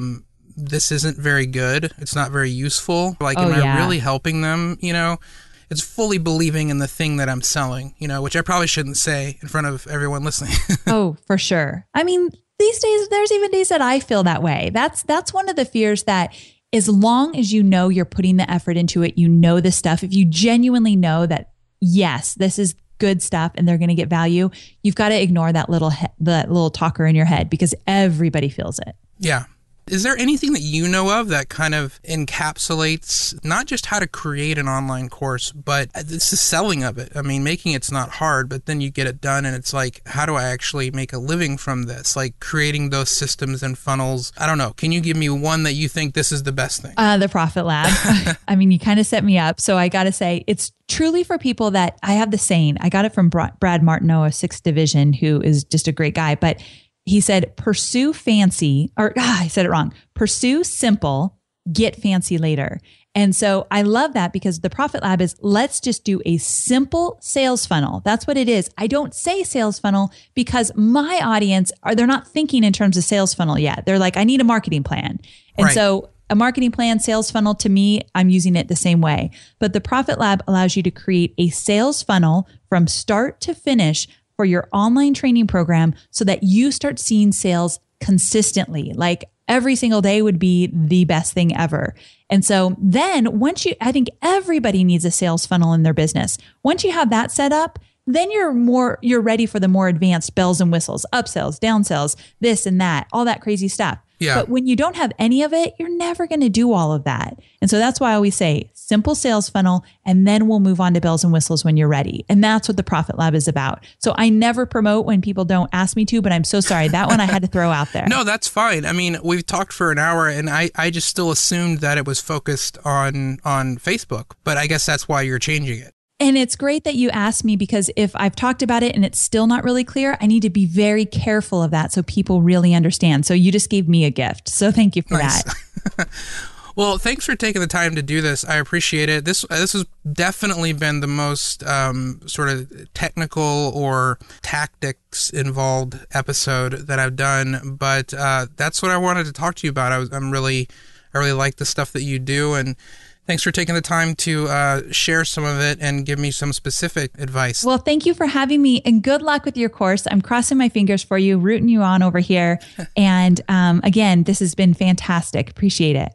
this isn't very good. It's not very useful. Like, am I really helping them? It's fully believing in the thing that I'm selling, which I probably shouldn't say in front of everyone listening. Oh, for sure. I mean, these days, there's even days that I feel that way. That's one of the fears, that as long as you're putting the effort into it, the stuff, if you genuinely know that, yes, this is good stuff and they're going to get value, you've got to ignore that little talker in your head, because everybody feels it. Yeah. Is there anything that you know of that kind of encapsulates not just how to create an online course, but it's the selling of it? I mean, making it's not hard, but then you get it done and it's like, how do I actually make a living from this? Like creating those systems and funnels. I don't know. Can you give me one that you think this is the best thing? The Profit Lab. I mean, you kind of set me up. So I got to say, it's truly for people that I have the saying. I got it from Brad Martineau of 6th Division, who is just a great guy. But he said, pursue fancy, I said it wrong. Pursue simple, get fancy later. And so I love that, because the Profit Lab is, let's just do a simple sales funnel. That's what it is. I don't say sales funnel because my audience they're not thinking in terms of sales funnel yet. They're like, I need a marketing plan. And right. So a marketing plan, sales funnel, to me, I'm using it the same way. But the Profit Lab allows you to create a sales funnel from start to finish for your online training program, so that you start seeing sales consistently. Like every single day would be the best thing ever. And so then I think everybody needs a sales funnel in their business. Once you have that set up, then you're ready for the more advanced bells and whistles, upsells, downsells, this and that, all that crazy stuff. Yeah. But when you don't have any of it, you're never going to do all of that. And so that's why I always say simple sales funnel, and then we'll move on to bells and whistles when you're ready. And that's what the Profit Lab is about. So I never promote when people don't ask me to, but I'm so sorry. That one I had to throw out there. No, that's fine. I mean, we've talked for an hour and I just still assumed that it was focused on Facebook, but I guess that's why you're changing it. And it's great that you asked me, because if I've talked about it and it's still not really clear, I need to be very careful of that so people really understand. So you just gave me a gift. So thank you for Nice. that. Well, thanks for taking the time to do this. I appreciate it. This has definitely been the most sort of technical or tactics involved episode that I've done, but that's what I wanted to talk to you about. I really like the stuff that you do, and thanks for taking the time to share some of it and give me some specific advice. Well, thank you for having me, and good luck with your course. I'm crossing my fingers for you, rooting you on over here. And again, this has been fantastic. Appreciate it.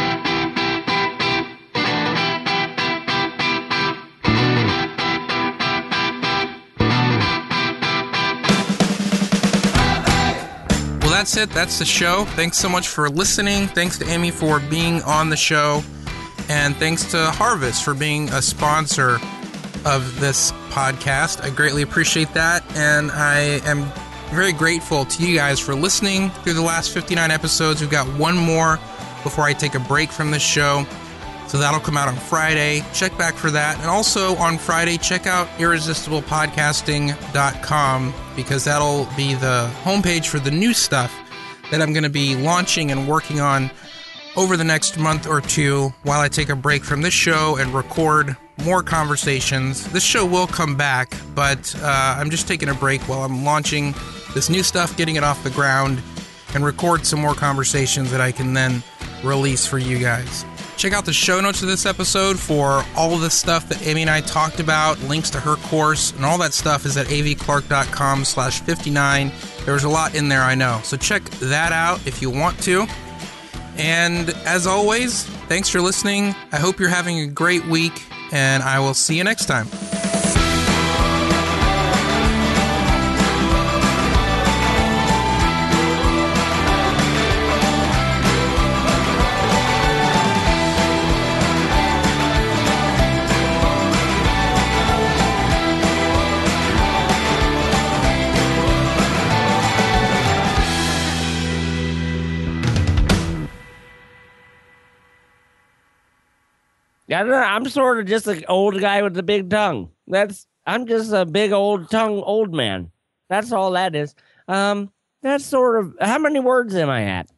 That's it. That's the show. Thanks so much for listening. Thanks to Amy for being on the show. And thanks to Harvest for being a sponsor of this podcast. I greatly appreciate that. And I am very grateful to you guys for listening through the last 59 episodes. We've got one more before I take a break from this show. So that'll come out on Friday. Check back for that. And also on Friday, check out irresistiblepodcasting.com, because that'll be the homepage for the new stuff that I'm going to be launching and working on over the next month or two while I take a break from this show and record more conversations. This show will come back, but I'm just taking a break while I'm launching this new stuff, getting it off the ground, and record some more conversations that I can then release for you guys. Check out the show notes of this episode for all of the stuff that Amy and I talked about. Links to her course and all that stuff is at avclark.com/59. There's a lot in there, I know. So check that out if you want to. And as always, thanks for listening. I hope you're having a great week, and I will see you next time. I'm sort of just an old guy with a big tongue. I'm just a big old man. That's all that is. That's sort of, how many words am I at?